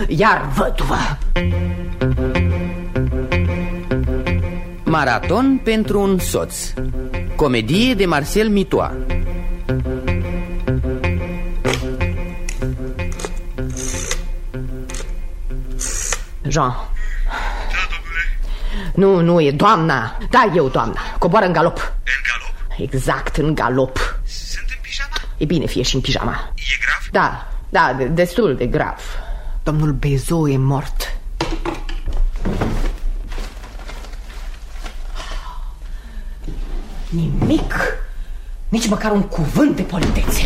iar văduvă. Maraton pentru un soț. Comedie de Marcel Mitoa. Jean. Nu, e doamna. Da, eu, doamna. Coboară în galop. În galop? Exact, în galop. Sunt în pijama? E bine, fie și în pijama. E grav? Da, destul de grav. Domnul Bezo e mort. Nimic. Nici măcar un cuvânt de politețe.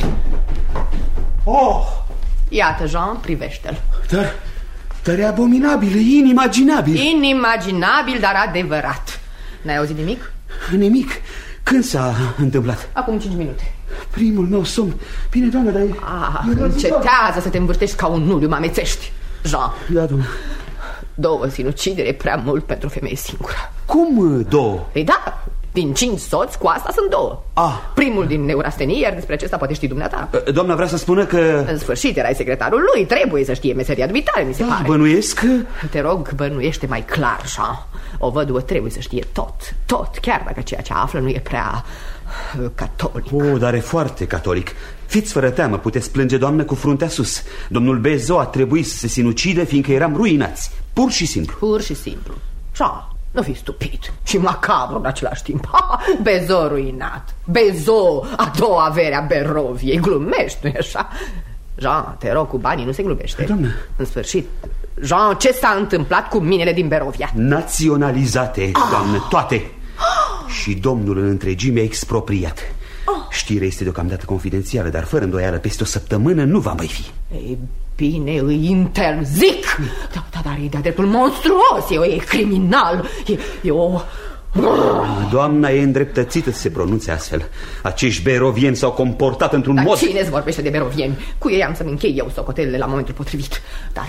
Oh! Iată, Jean, privește-l. Dar e abominabil, e inimaginabil. Inimaginabil, dar adevărat. N-ai auzit nimic? Nimic. Când s-a întâmplat? Acum 5 minute. Primul meu somn. Bine, doamnă, dar încetează să te învârtești ca un nuliu, mă amețești. Jean. Da, doamnă. 2 sinucideri e prea mult pentru o femeie singură. Cum 2? Ei da, din 5 soți, cu asta sunt 2. Primul din neurastenie, iar despre acesta poate ști dumneata. Doamna vrea să spună că... În sfârșit, erai secretarul lui, trebuie să știe meseria dumitale, mi se pare. Bănuiesc? Te rog, bănuiește mai clar, Jean. O văduvă trebuie să știe tot, chiar dacă ceea ce află nu e prea catolic. Dar e foarte catolic. Fiți fără teamă, puteți plânge, doamnă, cu fruntea sus. Domnul Bezo a trebuit să se sinucide fiindcă eram ruinați. Pur și simplu. Pur și simplu. Jean, nu fi stupid și macabru în același timp. Bezo ruinat. Bezo, a doua avere a Beroviei. Glumești, nu-i așa? Jean, te rog, cu banii nu se glumește. Doamne. În sfârșit, Jean, ce s-a întâmplat cu minele din Berovia? Naționalizate, doamnă, toate. Și domnul în întregime expropriat. Știrea este deocamdată confidențială, dar fără îndoială peste o săptămână nu va mai fi. Ei bine, îi interzic. Dar e de-a dreptul monstruos. E criminal. E o... Doamna e îndreptățită să se pronunțe astfel. Acești berovieni s-au comportat într-un mod... Dar cine-ți vorbește de berovieni? Cu ei am să-mi închei eu socotelele la momentul potrivit. Dar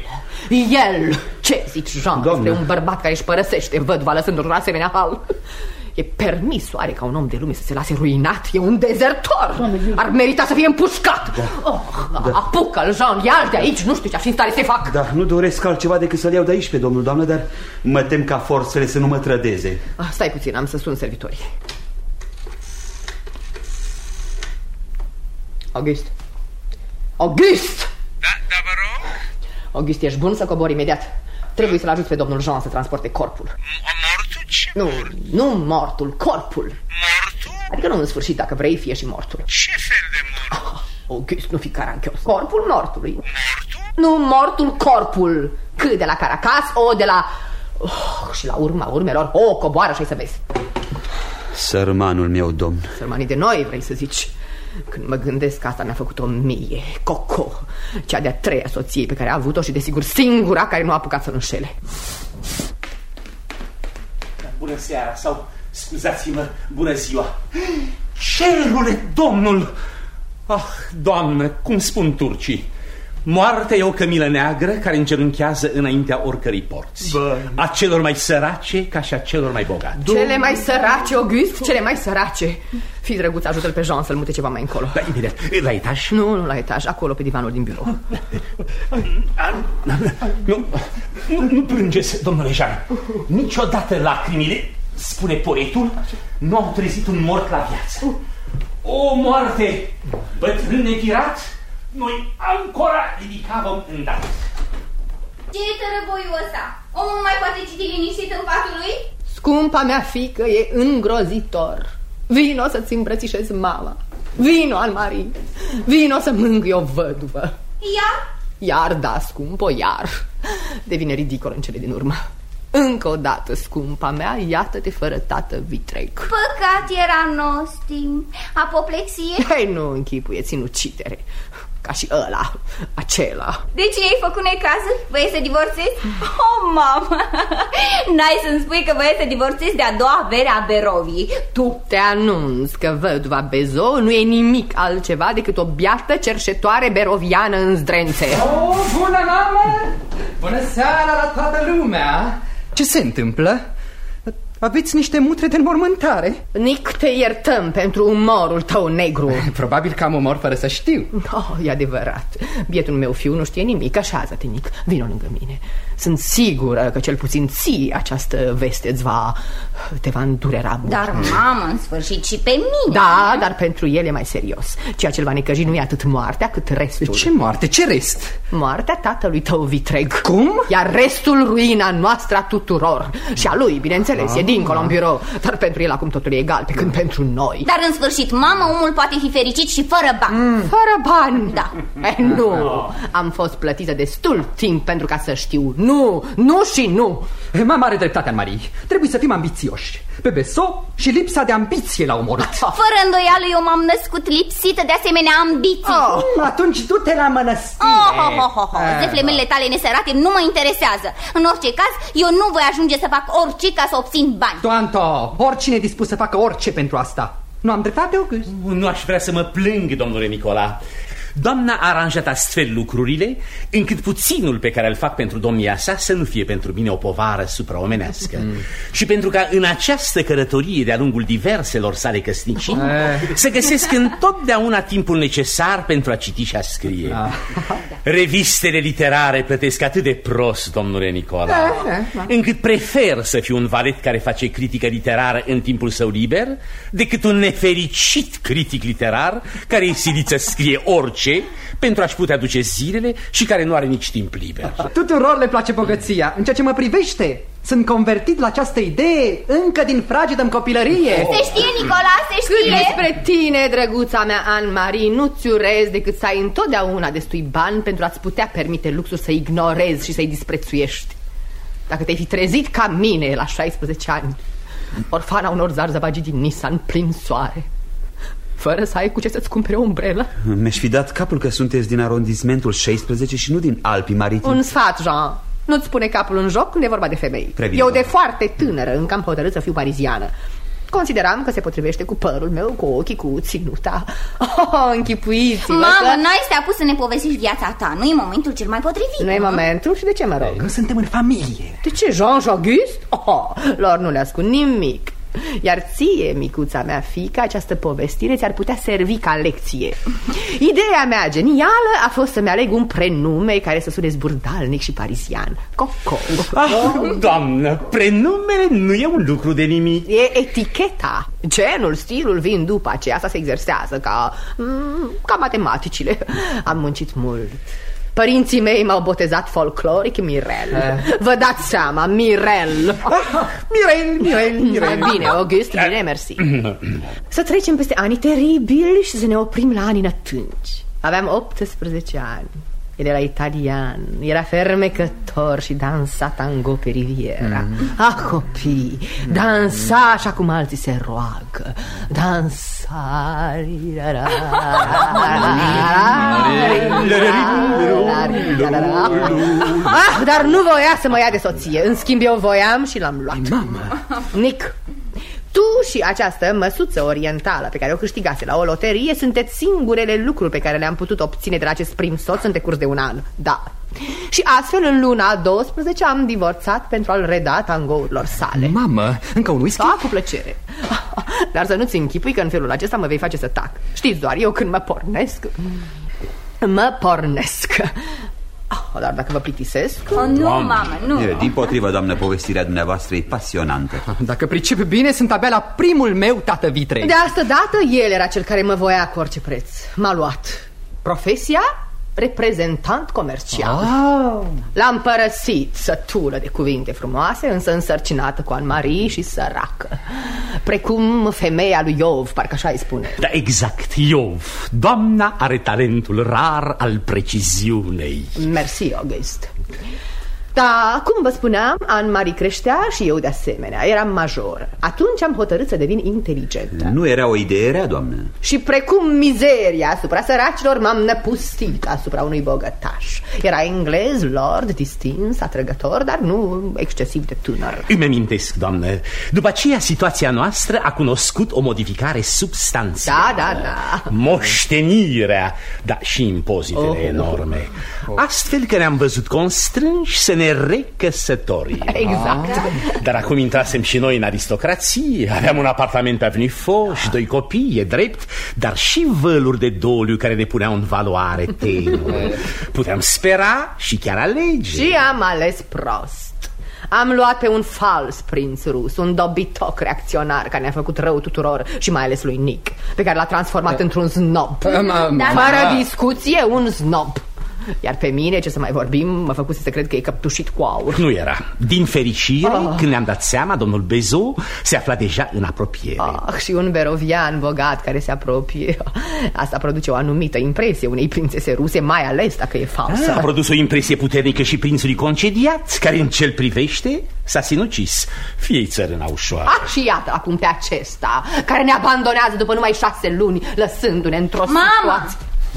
el, ce zici, Jean, despre un bărbat care își părăsește văduva lăsându-l în asemenea hal? E permis oare ca un om de lume să se lase ruinat? E un dezertor. Ar merita să fie împușcat. Apucă-l, Jean, ia-l de aici. Nu știu ce-aș fi în stare să-i fac. Da, nu doresc altceva decât să-l iau de aici pe domnul, doamnă, dar mă tem ca forțele să nu mă trădeze. Stai puțin, am să sun servitorii. August! Da, vă rog? August, ești bun să cobori imediat. Trebuie să-l ajut pe domnul Jean să transporte corpul. Mortul? Ce mort? Nu mortul, corpul. Mortul? Adică nu în sfârșit, dacă vrei, fie și mortul. Ce fel de mort? August, nu fi caranchios. Corpul mortului. Mortul? Nu mortul, corpul. Cât de la Caracas, o de la... și la urma urmelor, coboară și să vezi. Sărmanul meu, domn. Sărmanii de noi, vrei să zici. Când mă gândesc că asta mi-a făcut-o mie, Coco, cea de-a 3-a soție pe care a avut-o și desigur singura care nu a apucat să-l înșele. Bună seara, sau scuzați-mă, bună ziua. Cerule, domnul! Doamnă, cum spun turcii, moartea e o cămilă neagră care încerunchează înaintea oricărei porți. A celor mai sărace ca și a celor mai bogate. Cele mai sărace, August, cele mai sărace. Fii drăguț, ajută-l pe Jean să-l mute ceva mai încolo. Da, imediat, la etaj? Nu la etaj, acolo pe divanul din birou. Nu plângeți, domnule Jean. Niciodată lacrimile, spune poetul, nu au trezit un mort la viață. O moarte, bătrâne pirat, noi ancora ridicavăm îndată. Ce e tărăboiul ăsta? Omul nu mai poate citi liniștit în patul lui? Scumpa mea fiică, e îngrozitor. Vino să-ți îmbrățișezi mama. Vino, Anne-Marie. Vino să mângâi o văduvă. Iar, da, scumpo, iar. Devine ridicol în cele din urmă. Încă o dată, scumpa mea, iată-te fără tată vitreg. Păcat era nostim. Apoplexie? Ei, nu închipuie, sinucidere. Ca și acela. De ce ai făcut necazul? Voiai să divorțezi? Mamă! N-ai să-mi spui că voiai să divorțezi de a doua avere a Beroviei. Tu te anunț că văduva Bezo nu e nimic altceva decât o biată cerșetoare beroviană în zdrențe. Bună, mamă! Bună seara la toată lumea! Ce se întâmplă? Aveți niște mutre de înmormântare. Nic, te iertăm pentru umorul tău negru. Probabil că am umor fără să știu. E adevărat. Bietul meu fiu nu știe nimic. Așează-te, Nic, vino lângă mine. Sunt sigură că cel puțin ție această veste te va îndurera mult. Dar, mamă, în sfârșit și pe mine. Da, dar pentru el e mai serios. Ceea ce îl va necăji nu e atât moartea cât restul. Ce moarte? Ce rest? Moartea tatălui tău vitreg. Cum? Iar restul ruina noastră a tuturor. Și a lui, bineînțeles, e dincolo în birou. Dar pentru el acum totul e egal, pe când pentru noi. Dar în sfârșit, mamă, omul poate fi fericit și fără bani. Fără bani? Da. Nu, am fost plătită destul timp pentru ca să știu. Nu și nu. Mama are dreptate, Anne-Marie. Trebuie să fim ambițioși. Pe Beso și lipsa de ambiție l-a omorât. Fără îndoială, eu m-am născut lipsită de asemenea ambiții. Atunci du-te la mănăstire. Zeflemele tale nesărate nu mă interesează. În orice caz, eu nu voi ajunge să fac orice ca să obțin bani. Toanto, oricine e dispus să facă orice pentru asta. Nu am dreptate, August? Nu aș vrea să mă plâng, domnule Nicola. Doamna a aranjat astfel lucrurile încât puținul pe care îl fac pentru domnia sa să nu fie pentru mine o povară supraomenească. Și pentru ca în această călătorie de-a lungul diverselor sale căsnicii să găsesc întotdeauna timpul necesar pentru a citi și a scrie. Revistele literare plătesc atât de prost, domnule Nicola, încât prefer să fiu un valet care face critică literară în timpul său liber decât un nefericit critic literar care îi silit să scrie orice pentru a-și putea duce zilele și care nu are nici timp liber. Tuturor le place bogăția. În ceea ce mă privește, sunt convertit la această idee încă din fragedă-mi copilărie. Se știe, Nicola, se știe. Despre tine, drăguța mea Anne-Marie, nu-ți urez decât să ai întotdeauna destui bani pentru a-ți putea permite luxul să ignorezi și să-i disprețuiești. Dacă te-ai fi trezit ca mine la 16 ani, orfana unor zarzăvagii din Nisa în plin soare, fără să ai cu ce să-ți cumpere o umbrelă. Mi-aș fi dat capul că sunteți din arondismentul 16 și nu din Alpii Maritimi. Un sfat, Jean. Nu-ți pune capul în joc când e vorba de femei. Previzion. Eu de foarte tânără încă am hotărât să fiu pariziană. Consideram că se potrivește cu părul meu, cu ochii, cu ținuta. Închipuiți-vă. Mamă, n-ai să te apuci să ne povestești viața ta. Nu e momentul cel mai potrivit. Nu e momentul? Și de ce mă rog? Că suntem în familie. De ce, Jean-Auguste? Lor nu le ascund nimic. Iar ție, micuța mea fiică, această povestire ți-ar putea servi ca lecție. Ideea mea genială a fost să-mi aleg un prenume care să sune zburdalnic și parizian. Coco. Doamnă, prenumele nu e un lucru de nimic. E eticheta. Genul, stilul vin după aceea. Asta se exersează ca matematicile. Am muncit mult. Părinții mei m-au botezat folcloric Mirel. Vă dați seama, Mirel. Mirel. Bine, August, bine, mersi. Să trecem peste anii teribili și să ne oprim la anii nătânci. Aveam 18 ani. El era italian, era fermecător și dansa tango pe riviera. Copii, dansa așa cum alții se roagă. Dansa. Dar nu voia să mă ia de soție. În schimb eu voiam și l-am luat. Nic, tu și această măsuță orientală pe care o câștigase la o loterie sunteți singurele lucruri pe care le-am putut obține de la acest prim soț în decurs de un an. Da. Și astfel în luna a 12 am divorțat pentru a-l reda tangourilor sale. Mamă, încă un whisky? Cu plăcere. Dar să nu-ți închipui că în felul acesta mă vei face să tac. Știți doar, eu când mă pornesc. Dar dacă vă plictisesc... Nu, mamă, nu. Dimpotrivă, doamnă, povestirea dumneavoastră e pasionantă. Dacă pricep bine, sunt abia la primul meu tată vitreg. De asta dată el era cel care mă voia cu orice preț. M-a luat. Profesia? Reprezentant comercial. L-am părăsit, sătură de cuvinte frumoase, însă însărcinată cu Anne-Marie și săracă. Precum femeia lui Iov, parcă așa îi spune. Da, exact, Iov. Doamna are talentul rar al preciziunei. Mersi, August. Da, cum vă spuneam, Anne-Marie creștea și eu de asemenea. Eram major. Atunci am hotărât să devin inteligentă. Nu era o idee rea, doamnă? Și precum mizeria asupra săracilor, m-am năpustit asupra unui bogătaș. Era englez, lord, distins, atrăgător, dar nu excesiv de tânăr. Îmi amintesc, doamnă. După aceea, situația noastră a cunoscut o modificare substanțială. Da. Moștenirea, da, și impozitele enorme. Astfel că ne-am văzut constrânși să ne recăsătorim. Exact. Dar acum intrasem și noi în aristocrație. Aveam un apartament pe Avenue Foch și 2 copii, e drept, dar și văluri de doliu care ne puneau în valoare tenue. Puteam spera și chiar alege. Și am ales prost. Am luat pe un fals prinț rus, un dobitoc reacționar care ne-a făcut rău tuturor și mai ales lui Nick, pe care l-a transformat într-un snob. Fără discuție, un snob. Iar pe mine, ce să mai vorbim, mă făcuse să cred că e căptușit cu aur. Nu era. Din fericire, când ne-am dat seama, domnul Bezot se afla deja în apropiere. Și un berovian bogat care se apropie. Asta produce o anumită impresie unei prințese ruse, mai ales dacă e falsă. A produs o impresie puternică și prințului concediat, care în ce-l privește s-a sinucis. Fie-i țărâna ușoară. Și iată acum pe acesta, care ne abandonează după numai 6 luni, lăsându-ne într-o situație.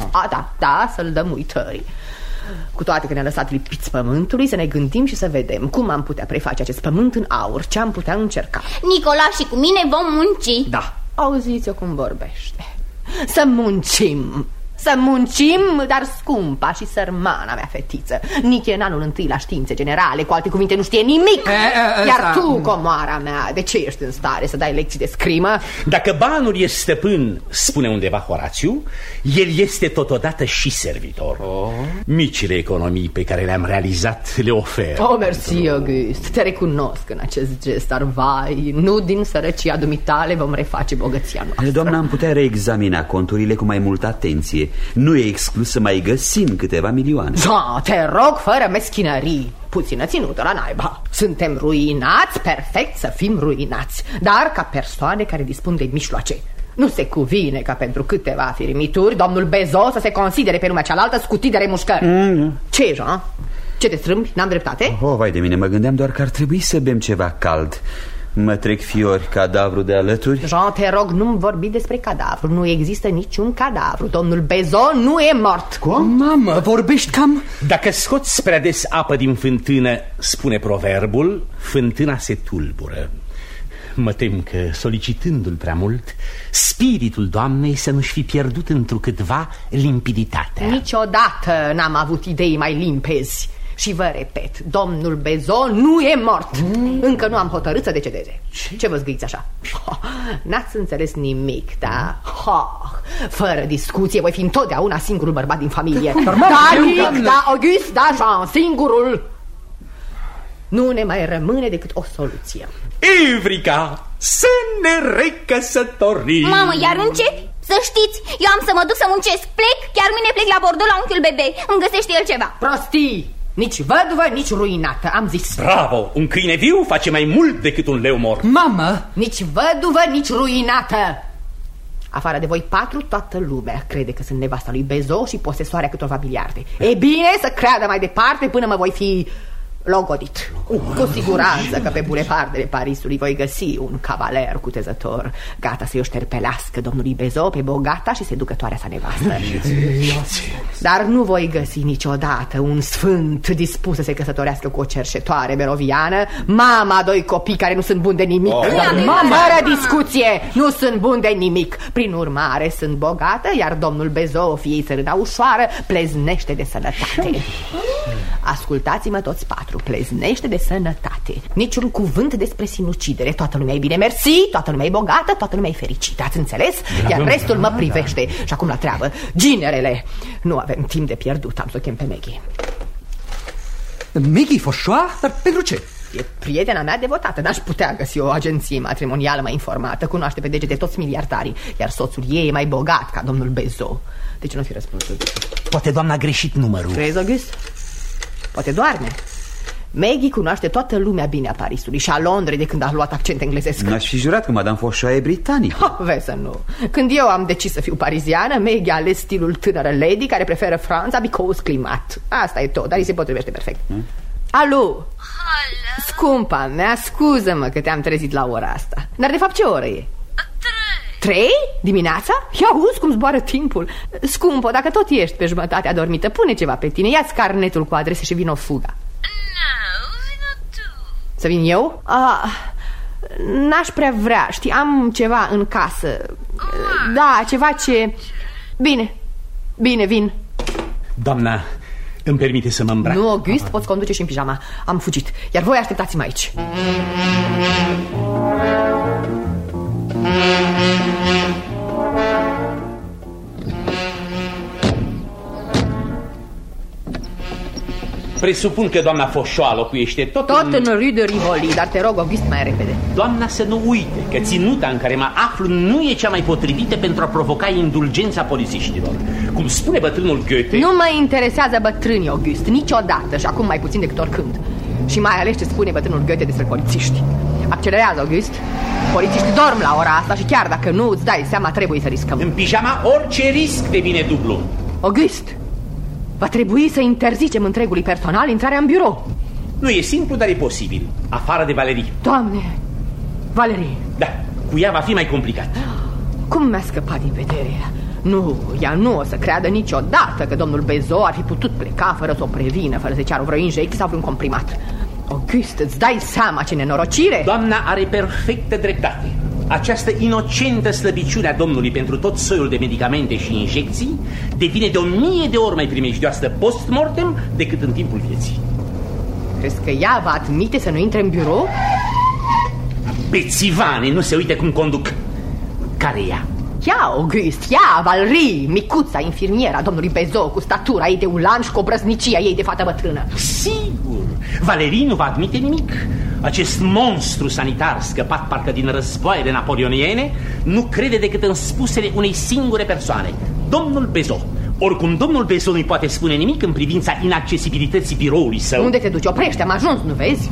Da, să-l dăm uitării. Cu toate că ne-a lăsat lipiți pământului, să ne gândim și să vedem cum am putea preface acest pământ în aur, ce am putea încerca. Nicola și cu mine vom munci. Da. Auziți-o cum vorbește. Să muncim. Să muncim, dar scumpa și sărmana mea fetiță. Nici în anul 1 la științe generale, cu alte cuvinte nu știe nimic. Iar tu, comoara mea, de ce ești în stare să dai lecții de scrimă? Dacă banul e stăpân, spune undeva Horațiu, el este totodată și servitor. Micile economii pe care le-am realizat le oferă. Mersi, August, te recunosc în acest gest, dar vai, nu din sărăcia dumitale vom reface bogăția noastră. Doamna, am putea reexamina conturile cu mai multă atenție. Nu e exclus să mai găsim câteva milioane. Te rog, fără meschinării. Puțină ținută la naiba. Suntem ruinați, perfect să fim ruinați, dar ca persoane care dispun de mijloace. Nu se cuvine ca pentru câteva firimituri domnul Bezot să se considere pe lumea cealaltă scutit de remușcări. Ce, Jean? Ce te strâmbi? N-am dreptate? Vai de mine, mă gândeam doar că ar trebui să bem ceva cald. Mă trec fiori, cadavru de alături. Jean, te rog, nu-mi vorbi despre cadavru. Nu există niciun cadavru. Domnul Bezot nu e mort. Cum? Mamă, vorbești cam... Dacă scoți prea des apă din fântână, spune proverbul, fântâna se tulbură. Mă tem că, solicitându-l prea mult, spiritul doamnei să nu-și fi pierdut întrucâtva limpiditatea. Niciodată n-am avut idei mai limpezi. Și vă repet, domnul Bezot nu e mort. Încă nu am hotărât să decedeze. Ce vă zgâiți așa? N-ați înțeles nimic, da? Fără discuție, voi fi întotdeauna singurul bărbat din familie. Da, August, da, Jean, singurul. Nu ne mai rămâne decât o soluție. Evrica, să ne recăsătorim. Mamă, iar încep? Să știți, eu am să mă duc să muncesc. Plec, chiar mâine plec la Bordeaux la unchiul bebe. Îmi găsește el ceva. Prostii! Nici văduvă, nici ruinată, am zis. Bravo, un câine viu face mai mult decât un leu mort. Mamă! Nici văduvă, nici ruinată. Afară de voi 4, toată lumea crede că sunt nevasta lui Bezot și posesoarea câtorva miliarde. E bine să creadă mai departe până mă voi fi logodit. Cu siguranță că pe bulevardele Parisului voi găsi un cavaler cutezător, gata să-i o șterpelească domnului Bezot pe bogata și seducătoarea sa nevastă. Dar nu voi găsi niciodată un sfânt dispus să se căsătorească cu o cerșetoare beroviană, mama a 2 copii care nu sunt buni de nimic. Fără discuție, nu sunt buni de nimic. Prin urmare sunt bogată, iar domnul Bezot, fiei țărâna ușoară, pleznește de sănătate. Ascultați-mă toți 4, pleznește de sănătate. Niciun cuvânt despre sinucidere. Toată lumea e bine mersi, toată lumea e bogată, toată lumea e fericită, ați înțeles? Iar restul mă privește. Și acum la treabă, ginerele. Nu avem timp de pierdut, am să o chem pe Maggie. Maggie Fauchois? Dar pentru ce? E prietena mea devotată. N-aș putea găsi o agenție matrimonială mai informată. Cunoaște pe degete toți miliardarii. Iar soțul ei e mai bogat ca domnul Bezot. De ce nu fi răspunsul? Poate doamna a greșit numărul. Crezi, August? Poate doarme. Maggie cunoaște toată lumea bine a Parisului și a Londrei de când a luat accent englezesc. N-aș fi jurat că Madame Fauchois e britanică. Vezi să nu. Când eu am decis să fiu pariziană, Maggie a ales stilul tânără lady care preferă Franța because climat. Asta e tot, dar îi se potrivește perfect. Alo? Scumpa mea, scuză-mă că te-am trezit la ora asta. Dar de fapt ce oră e? 3 dimineața? Ia auzi cum zboară timpul. Scumpo, dacă tot ești pe jumătate adormită, pune ceva pe tine. Ia-ți carnetul cu adrese și vino fuga. Vino tu. Să vin eu? N-aș prea vrea. Știi, am ceva în casă. Da, ceva ce... Bine, vin. Doamna, Îmi permite să mă îmbrac? Nu, August, poți conduce și în pijama. Am fugit, iar voi așteptați-mă aici. Presupun că doamna Foșoa locuiește tot în Rue de Rivoli, dar te rog, August, mai repede. Doamna să nu uite că ținuta în care mă aflu nu e cea mai potrivită pentru a provoca indulgența polițiștilor. Cum spune bătrânul Goethe... Nu mă interesează bătrânii, August, niciodată și acum mai puțin decât oricând. Și mai ales ce spune bătrânul Goethe despre polițiști. Accelerează, August. Polițiștii dorm la ora asta și chiar dacă nu îți dai seama, trebuie să riscăm. În pijama orice risc devine dublu. August, va trebui să interzicem întregului personal intrarea în birou. Nu e simplu, dar e posibil. Afară de Valerie. Doamne, Valerie. Da, cu ea va fi mai complicat. Cum mi-a scăpat din vedere? Nu, ea nu o să creadă niciodată că domnul Bezo ar fi putut pleca fără să o prevină, fără să ceară vreo injecție sau vreun comprimat. August, îți dai seama ce nenorocire? Doamna are perfectă dreptate. Această inocentă slăbiciune a domnului pentru tot soiul de medicamente și injecții devine de 1000 de ori mai primejdioasă post-mortem decât în timpul vieții. Crezi că ea va admite să nu intre în birou? Bețivane, nu se uite cum conduc. Care e ea? Ea, August, ea, Valerie, micuța infirmiera domnului Bezo, cu statura ei de ulan și cu obrăznicia ei de fată bătrână. Sigur, Valerie nu va admite nimic. Acest monstru sanitar scăpat parcă din războaiele napoleoniene nu crede decât în spusele unei singure persoane, domnul Bezo. Oricum, domnul Bezo nu-i poate spune nimic în privința inaccesibilității biroului său. Unde te duci? Oprește, am ajuns, nu vezi?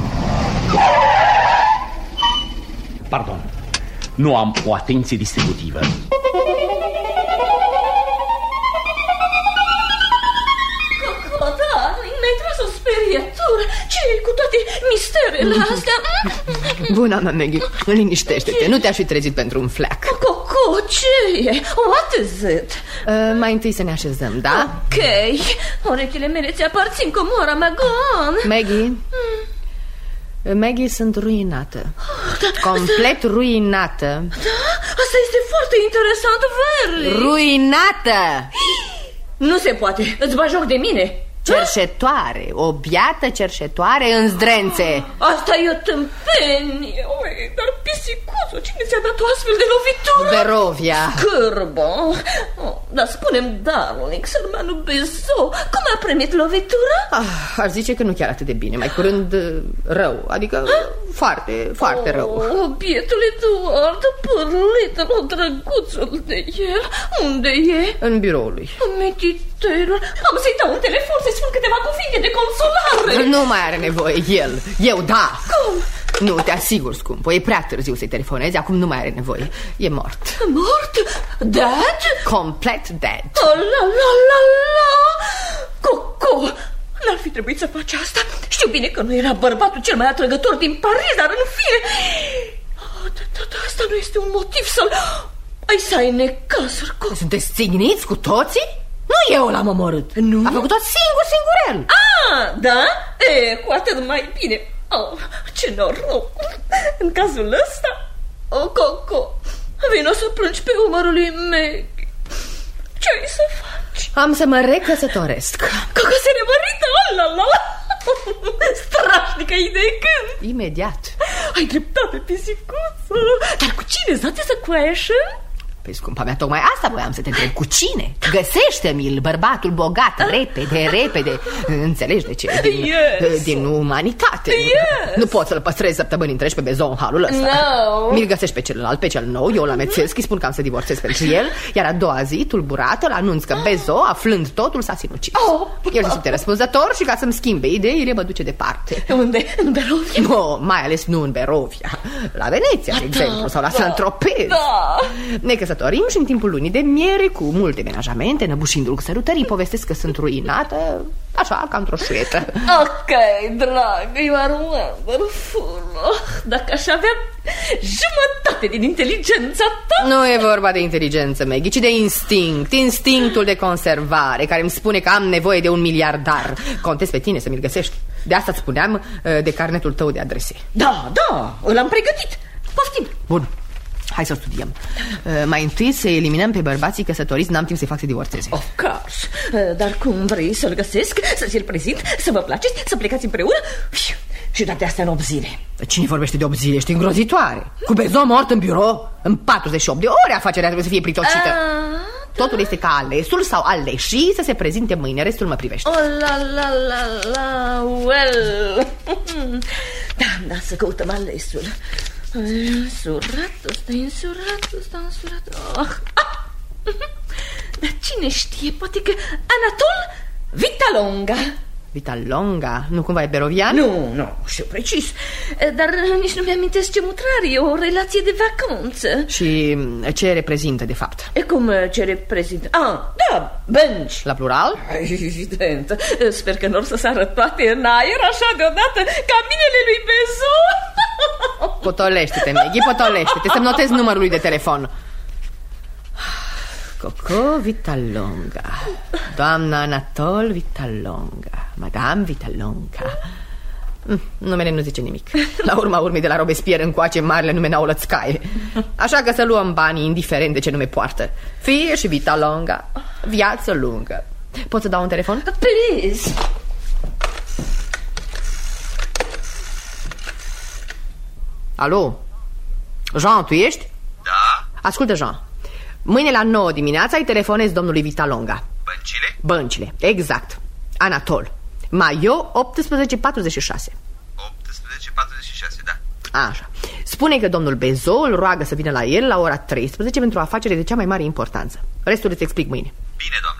Pardon, nu am o atenție distributivă. Ce e cu toate misterele astea? Bună, mă, Maggie, liniștește-te, nu te-aș fi trezit pentru un fleac. Coco, ce e? What is it? Mai întâi să ne așezăm, da? Ok, urechile mele ți-aparțin, comora mea, go on. Maggie, sunt ruinată. Complet ruinată. Da? Asta este foarte interesant, Valerie. Ruinată! Nu se poate, îți bagi joc de mine. Cerșetoare, o biată cerșetoare în zdrențe. Asta e o tâmpenie. Dar pisicuțul, cine ți-a dat o astfel de lovitură? Berovia. Scârbă. Dar spune-mi, darling, sărmanul Bezo, cum a primit lovitura? Aș zice că nu chiar atât de bine, mai curând rău. Adică foarte, foarte rău. Bietul Eduard, părlită-l, drăguțul de el. Unde e? În biroul lui. Mediterul. Am să-i dau un telefon să-i spun câteva cuvinte de consolare. Nu mai are nevoie el. Eu, da. Cum? Nu, te asigur, scumpă, e prea târziu să-i telefonezi. Acum nu mai are nevoie, e mort. Mort? Dead? Complet dead. Oh, la, la, la, la. Coco, n-ar fi trebuit să faci asta. Știu bine că nu era bărbatul cel mai atrăgător din Paris, dar în fine asta nu este un motiv să-l... Ai să ai necazuri, Coco. Sunteți țigniți cu toții? Nu eu l-am omorât. Nu? A făcut-o singurel. Da? Cu atât mai bine. Ce noroc. În cazul ăsta, Coco, vino să plângi pe umărul lui Meg. Ce ai să faci? Am să mă recăsătoresc. Coco se remărită, la. Strașnică idee, când? Imediat. Ai dreptate, pisicuță. Dar cu cine, Zate, să coaieșă? Păi, scumpa mea, tocmai asta voiam să te întreb. Cu cine? Găsește-mi-l, bărbatul bogat, repede. Înțelegi de ce? Din umanitate. Nu pot să-l păstrez săptămâni întregi pe Bezo în halul ăsta. Mi-l găsești pe celălalt, pe cel nou. Eu l-amețesc, îi spun că am să divorțez pentru el. Iar a doua zi, tulburată, l-anunț că Bezo, aflând totul, s-a sinucis. El se simte răspunzător și ca să-mi schimbe ideile, mă duce departe. Unde? În Berovia? Nu, mai ales nu în Berovia. La Veneția, de exemplu, sau la Saint-Tropez. Ne căsătorim și în timpul lunii de miere, cu multe menajamente, năbușindu-l cu sărutării, povestesc că sunt ruinată, așa, ca într-o șuietă. Ok, dragă, you are wonderful. Dacă aș avea jumătate din inteligența ta... Nu e vorba de inteligență, Maggie, ci de instinctul de conservare, care îmi spune că am nevoie de un miliardar. Contez pe tine să mi-l găsești. De asta îți spuneam de carnetul tău de adrese. Da, îl-am pregătit. Poftim. Bun. Hai să studiem. Mai întâi să eliminăm pe bărbații căsătoriți. N-am timp să-i fac să divorțeze. Of course. Dar cum vrei să-l găsesc, să ți-l prezint, să vă placeți, să plecați împreună? Și toate astea în 8 zile. Cine vorbește de 8 zile? Ești îngrozitoare. Cu Bezou mort în birou în 48 de ore, afacerea trebuie să fie pritocită. Totul este ca alesul sau aleșii să se prezinte mâine. Restul mă privește. Oh, la, well. Da, să căutăm alesul. Însurat, ăsta e însurat, ăsta însurat. Dar cine știe, poate că Anatol Vitalonga. Vitalonga? Nu cumva e berovian? Nu, știu precis. Dar nici nu mi-amintesc ce mutrar. E o relație de vacanță. Și ce reprezintă, de fapt? Cum ce reprezintă? Da, bănci. La plural? Evident. Sper că nu or să sară toate în aer așa deodată ca minele lui Bezou. Potolește-te, Maggie, potolește-te. Să-mi notez numărul lui de telefon. Coco Vitalonga, doamna Anatol Vitalonga, Madame Vitalonga. Numele nu zice nimic. La urma urmei, de la Robespierre încoace, marile nume n-au lățcaie. Așa că să luăm banii indiferent de ce nume poartă. Fie și Vitalonga, viață lungă. Pot să dau un telefon? Please. Alo? Jean, tu ești? Da? Ascultă, Jean, mâine la 9 dimineața îi telefonezi domnului Vitalonga. Băncile? Băncile, exact. Anatol, Maio 1846. 1846, da. Așa. Spune că domnul Bezou îl roagă să vină la el la ora 13 pentru o afacere de cea mai mare importanță. Restul îți explic mâine. Bine, doamnă.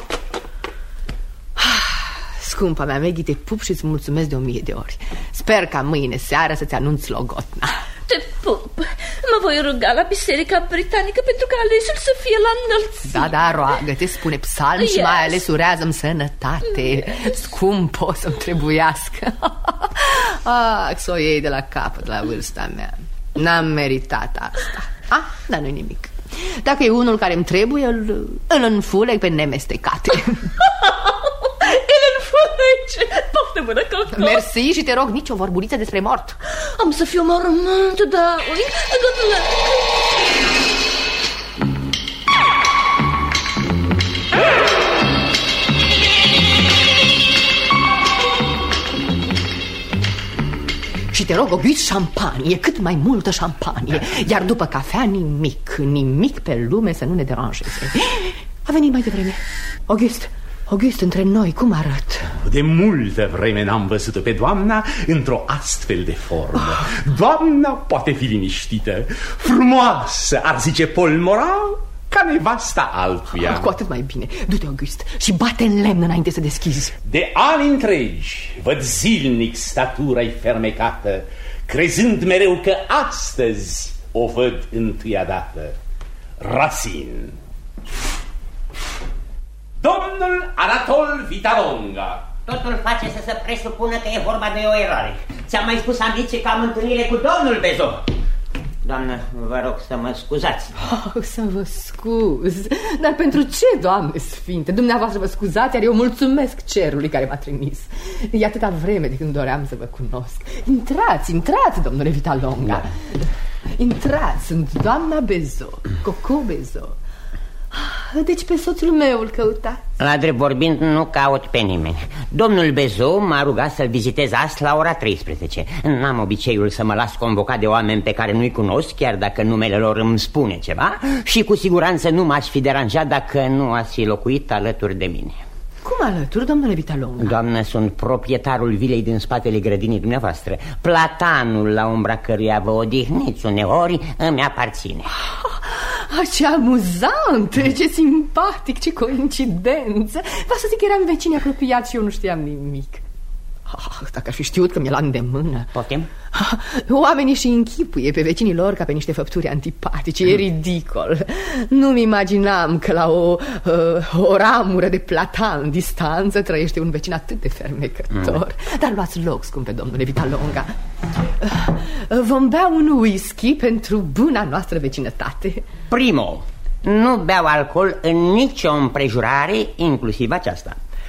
Scumpa mea, Maggie, te pup și îți mulțumesc de 1000 de ori. Sper ca mâine seară să-ți anunț logotna. Te pup. Mă voi ruga la biserica britanică pentru ca alesul să fie la înălțime. Da, roagă-te, spune psalm și mai ales urează-mi sănătate. Scumpo să-mi trebuiască. Să o iei de la capăt la vârsta mea. N-am meritat asta. Dar nu-i nimic. Dacă e unul care îmi trebuie, îl înfuleg pe nemestecate. Poftă bună, Coco. Mersi și te rog, nici o vorburiță despre mort. Am să fiu mormânt, da. Și te rog, Auguste, șampanie, cât mai multă șampanie. Iar după cafea nimic pe lume să nu ne deranjeze. A venit mai devreme. Auguste, între noi, cum arăt? De multă vreme n-am văzut-o pe doamna într-o astfel de formă. Doamna poate fi liniștită. Frumoasă, ar zice Paul Moran, ca nevasta altuia. Cu atât mai bine. Du-te, Auguste, și bate în lemn înainte să deschizi. De ani întregi văd zilnic statura-i fermecată, crezând mereu că astăzi o văd întâia dată. Racine. Domnul Anatol Vitalonga. Totul face să se presupună că e vorba de o eroare. Ți-am mai spus, Amice, că am întâlnire cu domnul Bezou. Doamnă, vă rog să mă scuzați. Să vă scuz. Dar pentru ce, Doamne Sfinte? Dumneavoastră vă scuzați, iar eu mulțumesc cerului care m-a trimis. E atâta vreme de când doream să vă cunosc. Intrați, domnule Vitalonga. Intrați, sunt doamna Bezou, Coco Bezou. Deci pe soțul meu îl căutați? La drept vorbind, nu caut pe nimeni. Domnul Bezou m-a rugat să-l vizitez azi la ora 13. N-am obiceiul să mă las convocat de oameni pe care nu-i cunosc, chiar dacă numele lor îmi spune ceva. Și cu siguranță nu m-aș fi deranjat dacă nu ați fi locuit alături de mine. Cum alături, domnule Vitalonga? Doamnă, sunt proprietarul vilei din spatele grădinii dumneavoastră. Platanul la umbra căruia vă odihniți uneori îmi aparține. Ce amuzant, ce simpatic, ce coincidență. Vă să zic că eram vecini apropiați și eu nu știam nimic. Dacă ar fi știut că mi-e la îndemână. Poftim? Oamenii și închipuie pe vecinii lor ca pe niște făpturi antipatice. E ridicol. Nu-mi imaginam că la o ramură de platan distanță trăiește un vecin atât de fermecător. Dar luați loc, scumpe domnule Vitalonga. Vom bea un whisky pentru buna noastră vecinătate. Primo, nu beau alcool în nicio împrejurare, inclusiv aceasta.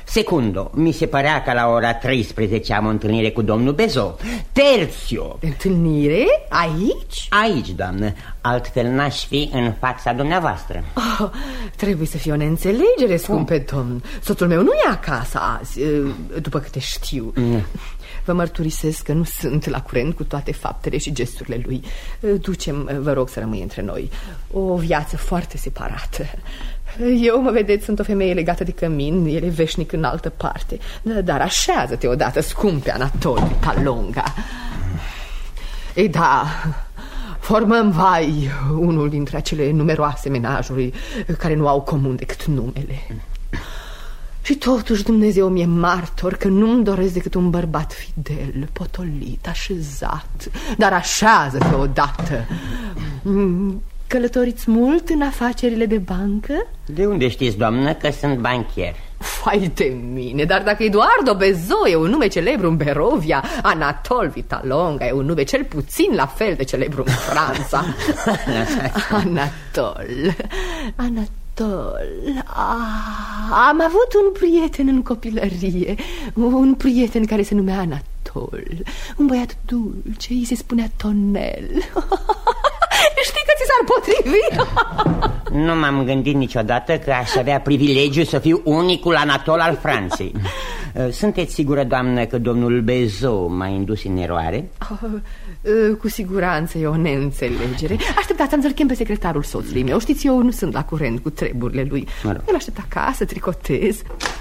Secundo, mi se părea că la ora 13 am o întâlnire cu domnul Bezo. Terțio. Întâlnire? Aici? Aici, doamnă. Altfel n-aș fi în fața dumneavoastră. Trebuie să fie o neînțelegere, scumpe domn. Soțul meu nu e acasă azi, după câte știu. Vă mărturisesc că nu sunt la curent cu toate faptele și gesturile lui. Ducem, vă rog să rămâi între noi, o viață foarte separată. Eu, mă vedeți, sunt o femeie legată de cămin, el e veșnic în altă parte. Dar așează-te odată, scumpe Anatol Vitalonga. Ei da, formăm, vai, unul dintre acele numeroase menajuri care nu au comun decât numele. Și totuși Dumnezeu mi-e martor că nu-mi doresc decât un bărbat fidel, potolit, așezat. Dar așează-te odată. Călătoriți mult în afacerile de bancă? De unde știți, doamnă, că sunt banchier? Fai de mine, dar dacă Eduardo Bezo e un nume celebru în Berovia, Anatol Vitalonga e un nume cel puțin la fel de celebru în Franța. Anatol. Am avut un prieten în copilărie, un prieten care se numea Anatol, un băiat dulce, îi se spunea Tonel. Știi că ți s-ar potrivi? Nu m-am gândit niciodată că aș avea privilegiu să fiu unicul Anatol al Franței. Sunteți sigură, doamnă, că domnul Bezo m-a indus în eroare? Cu siguranță e o neînțelegere. Așteptați, am să-l chem pe secretarul soțului meu. Știți, eu nu sunt la curent cu treburile lui. El aștept acasă, tricotez.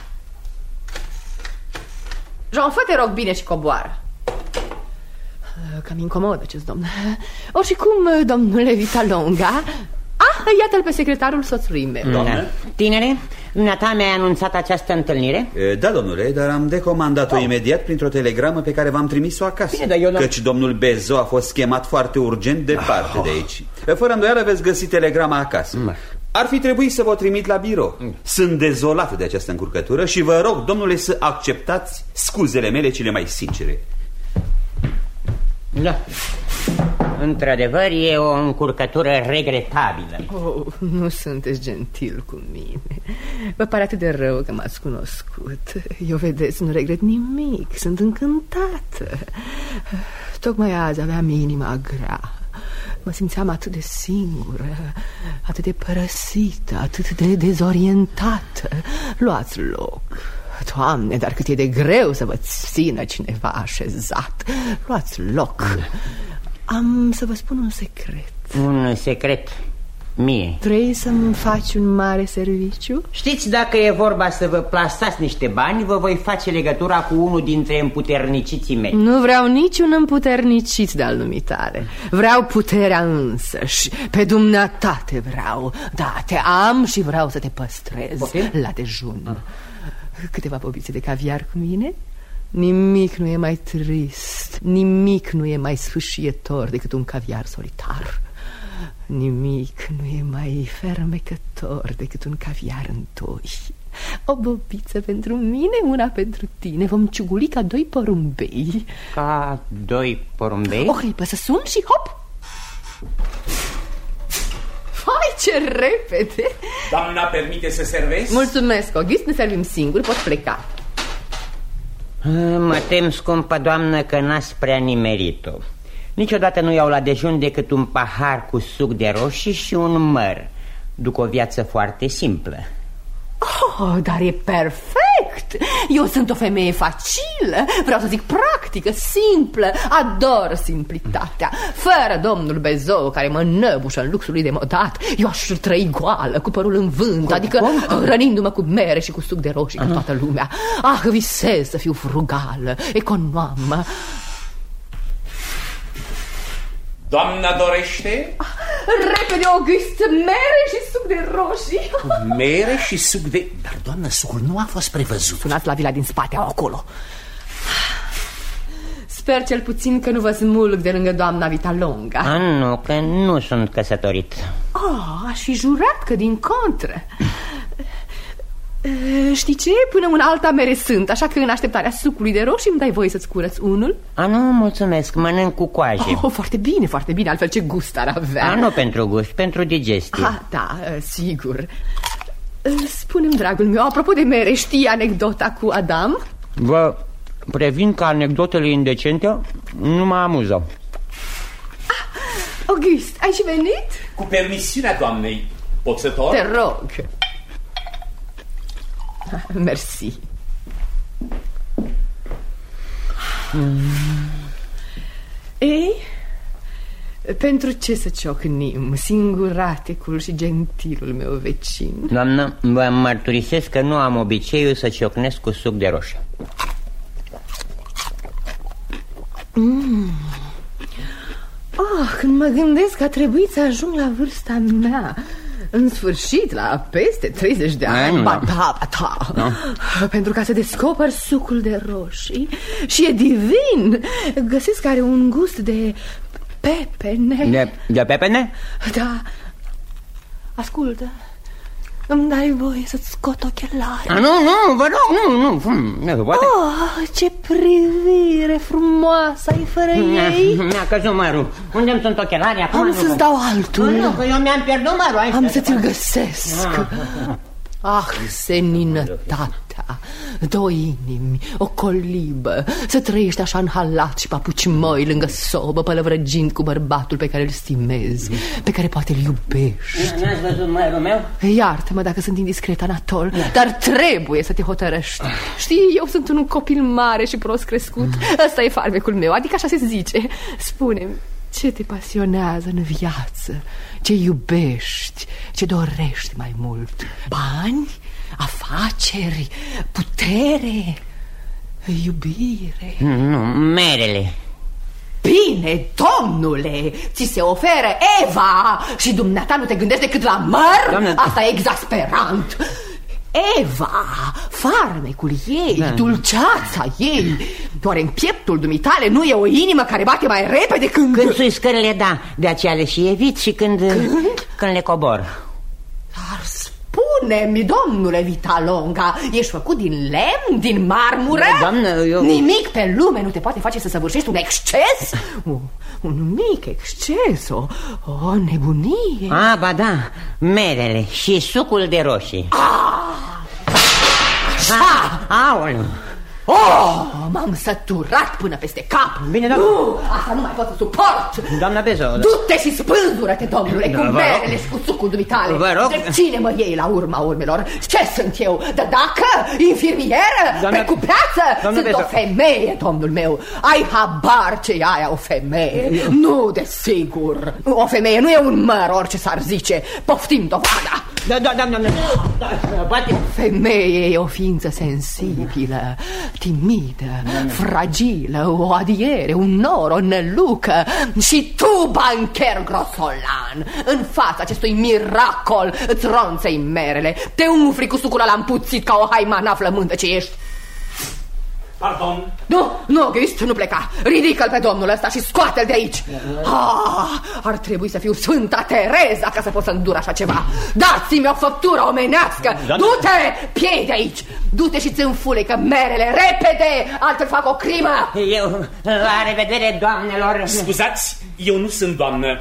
Jean, fă-te rog bine și coboară. Cam incomod acest domn. Oricum, domnule Vitalonga. Iată-l pe secretarul soțului meu. Doamne? Tinere, dumneata mi-ai anunțat această întâlnire? Da, domnule, dar am decomandat-o imediat printr-o telegramă pe care v-am trimis-o acasă. Bine, căci domnul Bezo a fost chemat foarte urgent departe de aici. Fără îndoială veți găsi telegrama acasă. Ar fi trebuit să vă trimit la birou. Sunt dezolat de această încurcătură și vă rog, domnule, să acceptați scuzele mele cele mai sincere. Da. Într-adevăr, e o încurcătură regretabilă. Nu sunteți gentil cu mine. Vă pare atât de rău că m-ați cunoscut. Eu, vedeți, nu regret nimic. Sunt încântată. Tocmai azi aveam inima grea. Mă simțeam atât de singură, atât de părăsită, atât de dezorientată. Luați loc. Doamne, dar cât e de greu să vă țină cineva așezat. Luați loc. Am să vă spun un secret. Un secret mie? Vrei să-mi faci un mare serviciu? Știți, dacă e vorba să vă plasați niște bani, vă voi face legătura cu unul dintre împuterniciții mei. Nu vreau niciun împuternicit de-al numitare. Vreau puterea însăși. Pe dumneata te vreau. Da, te am și vreau să te păstrez. La dejun. Câteva bobițe de caviar cu mine? Nimic nu e mai trist, nimic nu e mai sfâșietor decât un caviar solitar. Nimic nu e mai fermecător decât un caviar în doi. O bobiță pentru mine, una pentru tine. Vom ciuguli ca doi porumbei. Ca doi porumbei? O clipă să sun și hop! Hai, ce repede! Doamna, permite să servesc? Mulțumesc, August, ne servim singuri, pot pleca. Mă tem, scumpă doamnă, că n-ați prea nimerit-o. Niciodată nu iau la dejun decât un pahar cu suc de roșii și un măr. Duc o viață foarte simplă. Oh, dar e perfect! Eu sunt o femeie facilă, vreau să zic practică, simplă. Ador simplitatea. Fără domnul Bezo, care mă năbușă în luxul lui demodat, eu aș trăi goală, cu părul în vânt. Adică rănindu-mă cu mere și cu suc de roșii cu toată lumea. Visez să fiu frugală, economă. Doamna dorește? Repede, August, mere și suc de roșii. Mere și suc de... Dar, doamnă, sucul nu a fost prevăzut. Sunați la vila din spate, acolo. Sper cel puțin că nu vă smulg de lângă doamna Vitalonga. Nu, că nu sunt căsătorit. Aș fi jurat că din contră. Știi ce? Până una alta mere sunt. Așa că în așteptarea sucului de roșii îmi dai voie să-ți curăț unul? Nu, mulțumesc, mănânc cu coaje. Foarte bine, foarte bine. Altfel ce gust ar avea? Nu pentru gust, pentru digestie. Da, sigur. Spune-mi, dragul meu, apropo de mere, știi anecdota cu Adam? Vă previn că anecdotele indecente nu mă amuză. August, ai și venit? Cu permisiunea doamnei, pot să torc? Te rog. Mersi. Ei, pentru ce să ciocnim singuraticul și gentilul meu vecin? Doamnă, vă mărturisesc că nu am obiceiul să ciocnesc cu suc de roșie. Când mă gândesc că a trebuit să ajung la vârsta mea, în sfârșit, la peste 30 de ani, pentru ca să descoper sucul de roșii, și e divin. Găsesc că are un gust de pepene. De pepene? Da. Ascultă, îmi dai voie să-ți scot ochelari? Nu, vă rog, nu poate. Ce privire frumoasă ai fără ei. Mi-a căzut mărul. Unde-mi sunt ochelarii acum? Am să-ți dau altul. Nu, că eu mi-am pierdut mărul. Am să ți-l găsesc. Seninătatea, 2 inimi, o colibă, să trăiești așa în halat și papuci măi lângă sobă, pălăvrăgind cu bărbatul pe care îl stimezi, pe care poate îl iubești. N-ați văzut mărul meu? Iartă-mă dacă sunt indiscret, Anatol, dar trebuie să te hotărăști. Știi, eu sunt un copil mare și prost crescut. Ăsta e farmecul meu, adică așa se zice. Spune-mi, ce te pasionează în viață? Ce iubești? Ce dorești mai mult? Bani? Afaceri? Putere? Iubire? Nu, merele. Bine, domnule, ți se oferă Eva și dumneata nu te gândești decât la măr? Doamne... Asta e exasperant. Eva, farmecul ei, dulceața ei. Doar în pieptul dumitale nu e o inimă care bate mai repede când... Când sui scările, da, de aceea le și evit și când le cobor. Dar spune-mi, domnule Vitalonga, ești făcut din lemn, din marmură? Doamnă, eu... Nimic pe lume nu te poate face să săvârșești un exces? Un mic exces, o nebunie. Ba da, merele și sucul de roșii. Așa! Aoleu! M-am săturat până peste cap. Bine, doamnă. Asta nu mai pot să suport. Doamna Bezo, du-te și spânzură-te, domnule, cu merele și cu sucul dumitale. Vă rog. De cine mă iei la urma urmelor? Ce sunt eu? Dacă? Infirmieră? Precupeață? Sunt Bezo. O femeie, domnul meu. Ai habar ce e aia o femeie? Nu, desigur. O femeie nu e un măr, orice s-ar zice. Poftim dovada. Doamne, poate... O femeie e o ființă sensibilă, timidă, fragilă, o adiere, un nor, o nălucă. Și tu, bancher grosolan, în fața acestui miracol îți ronței merele, te umfli cu sucul ăla împuțit ca o haimana flămândă ce ești. Pardon? Nu, August, nu pleca. Ridică-l pe domnul ăsta și scoate-l de aici. Ar trebui să fiu Sfânta Tereza ca să pot să îndur așa ceva. Dați-mi o făptură omenească. Du-te, piei de aici. Du-te și-ți înfulecă merele, repede, altfel fac o crimă. Eu, la revedere, doamnelor. Scuzați, eu nu sunt doamnă.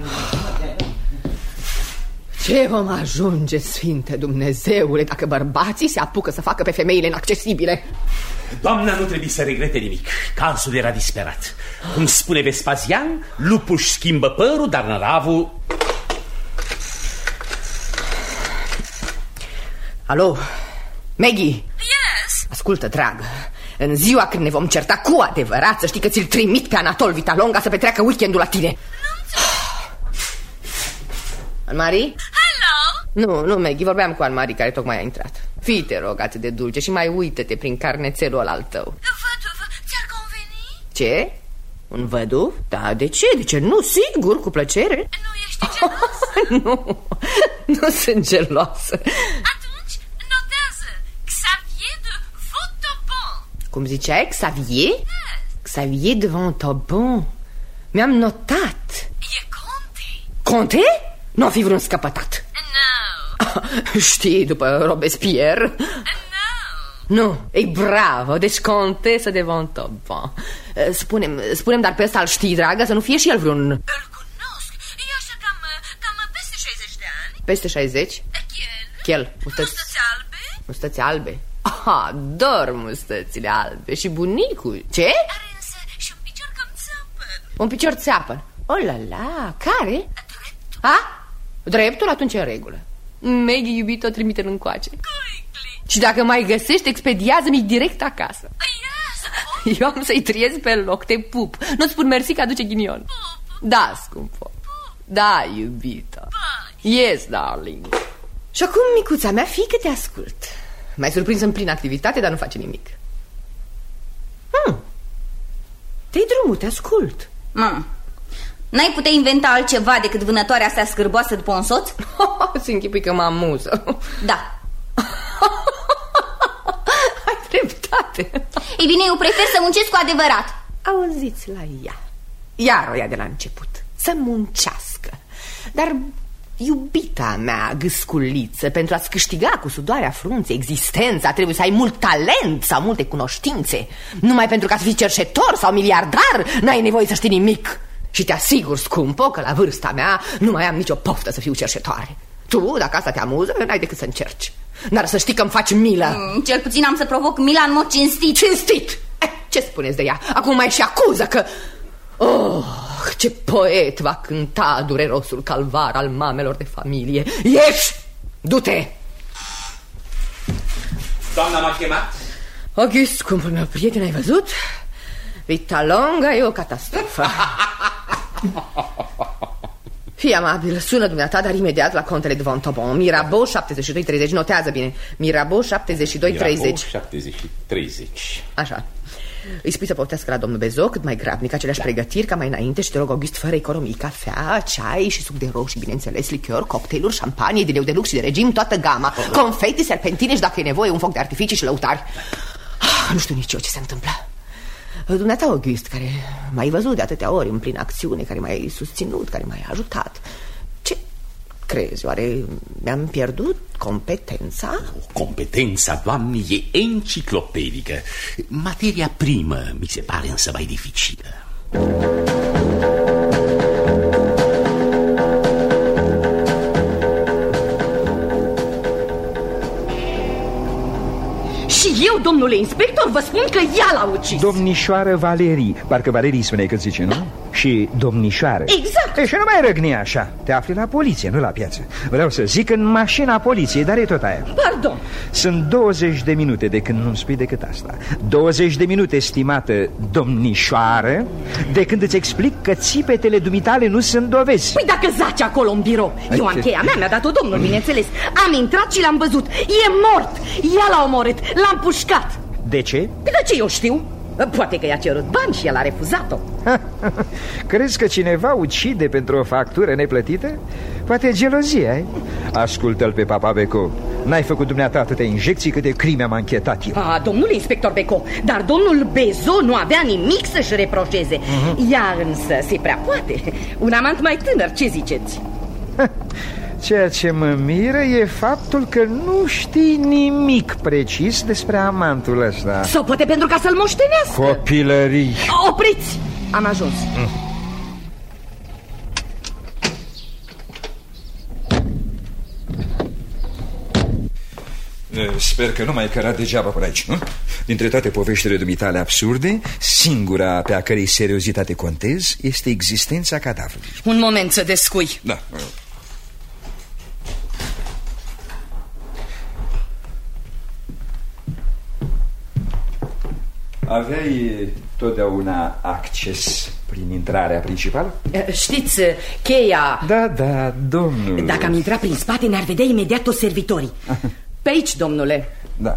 Ce vom ajunge, Sfinte Dumnezeule, dacă bărbații se apucă să facă pe femeile inaccesibile? Doamna nu trebuie să regrete nimic. Cazul era disperat. Cum spune Vespasian, lupul își schimbă părul, dar năravul... Alo, Maggie? Yes? Ascultă, dragă, în ziua când ne vom certa cu adevărat, să știi că ți-l trimit pe Anatol Vitalonga să petreacă weekendul la tine. Anne-Marie? Nu, Maggie, vorbeam cu Anne-Marie care tocmai a intrat. Fii, te rog, atât de dulce și mai uită-te prin carnețelul ăla al tău. Văduv, ți-ar conveni? Ce? Un văduv? Da, de ce? De ce? Nu, sigur, cu plăcere. Nu ești gelosă? Nu sunt geloasă. Atunci, notează Xavier de Vautoban. Cum ziceai? Xavier? Xavier de Vautoban. Mi-am notat. E conte. Conte? Nu a fi vreun scăpătat. Știi, după Robespierre? Nu, e bravo, deci contesă de Vautoban. Spune-mi, dar pe ăsta îl știi, dragă, să nu fie și el vreun... Îl cunosc, e așa cam peste 60 de ani. Peste 60? El Chel, mustăți albe? Mustăți albe? Ador mustățile albe. Și bunicul. Ce? Are însă și un picior cam țeapăn. Un picior țeapăn. O la la, care? Dreptul. A? Dreptul, atunci în regulă. Maggie, iubito, trimite-l încoace. Și dacă mai găsești, expediază-mi direct acasă. Eu am să-i triez pe loc, te pup. Nu-ți spun mersi că aduce ghinion. Da, scumpo. Da, iubito. Yes, darling. Și acum, micuța mea, fii că te ascult. M-ai surprins în plină activitate, dar nu face nimic. Te-ai drumul, te ascult. Mama, n-ai putea inventa altceva decât vânătoarea asta scârboasă după un soț? Să închipui că mă amuză. Da. Ai dreptate. Ei bine, eu prefer să muncesc cu adevărat. Auziți la ea. Iar o ia de la început. Să muncească. Dar, iubita mea gâsculiță, pentru a-ți câștiga cu sudoarea frunții existența, trebuie să ai mult talent sau multe cunoștințe. Numai pentru ca să fii cerșetor sau miliardar n-ai nevoie să știi nimic. Și te asigur, scumpo, că la vârsta mea nu mai am nicio poftă să fiu cerșetoare. Tu, dacă asta te amuză, n-ai decât să încerci. Dar să știi că îmi faci milă. Cel puțin am să provoc mila în mod cinstit. Cinstit? Ce spuneți de ea? Acum mai și acuză că... Oh, ce poet va cânta durerosul calvar al mamelor de familie. Ieși! Du-te! Doamna m-a chemat? August, scumpul meu prieten, ai văzut? Vita longa e o catastrofă. Fii amabil, sună dumneata, dar imediat la contele de Vontobon. Mirabeau 7230, notează bine. Mirabeau 7230. 70-30. Așa. Îi spui să poftească la domnul Bezo cât mai grabnic, aceleași pregătiri ca mai înainte. Și te rog, August, fără economii, cafea, ceai și suc de roșii, bineînțeles, lichior, cocktailuri, șampanie, dileu de lux și de regim, toată gama. Confeti, serpentine și, dacă e nevoie, un foc de artificii și lăutari. Nu știu nici eu ce se întâmplă. Dumneata, August, care m-ai văzut de atâtea ori în plină acțiune, care m-ai susținut, care m-ai ajutat, ce crezi? Oare mi-am pierdut competența? Competența, doamne, e enciclopedică. Materia primă mi se pare însă mai dificilă. Și eu, domnule inspector, vă spun că ea l-a ucis. Domnișoară Valerii. Parcă Valerii spune că zice, nu? Și domnișoară. Exact. E, și nu mai răgni așa. Te afli la poliție, nu la piață. Vreau să zic în mașina poliției, dar e tot aia. Pardon. Sunt 20 de minute de când nu-mi spui decât asta. 20 de minute, stimată domnișoară, de când îți explic că țipetele dumitale nu sunt dovezi. Păi dacă zace acolo în birou. Eu am cheia mea, mi-a dat-o domnul, bineînțeles. Am intrat și l-am văzut. E mort. Ea l-a omorât. L-am pușcat. De ce? De ce eu știu? Poate că i-a cerut bani și el a refuzat-o. Crezi că cineva ucide pentru o factură neplătită? Poate gelozie, ai? Ascultă-l pe Papa Beco. N-ai făcut dumneata atâtea injecții câte crime am anchetat eu. Domnule inspector Beco, dar domnul Bezo nu avea nimic să-și reproșeze. Ea însă se prea poate. Un amant mai tânăr, ce ziceți? Ceea ce mă miră e faptul că nu știi nimic precis despre amantul ăsta. Sau poate pentru ca să-l moștenească. Copilării. Opriți! Am ajuns. Sper că nu mai cărat degeaba por aici, nu? Dintre toate poveștile dumitale absurde, singura pe a cărei seriozitate contez este existența cadavrului. Un moment să descui. Da. Aveai totdeauna acces prin intrarea principală? Știți, cheia... Da, domnule. Dacă am intrat prin spate, ne-ar vedea imediat toți servitorii. Pe aici, domnule. Da.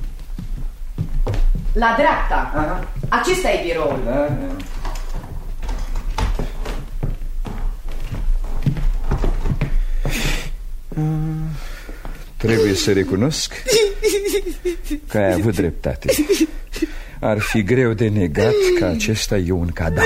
La dreapta. Acesta e biroul. Da. Trebuie să recunosc că ai avut dreptate. Ar fi greu de negat că acesta e un cadavru.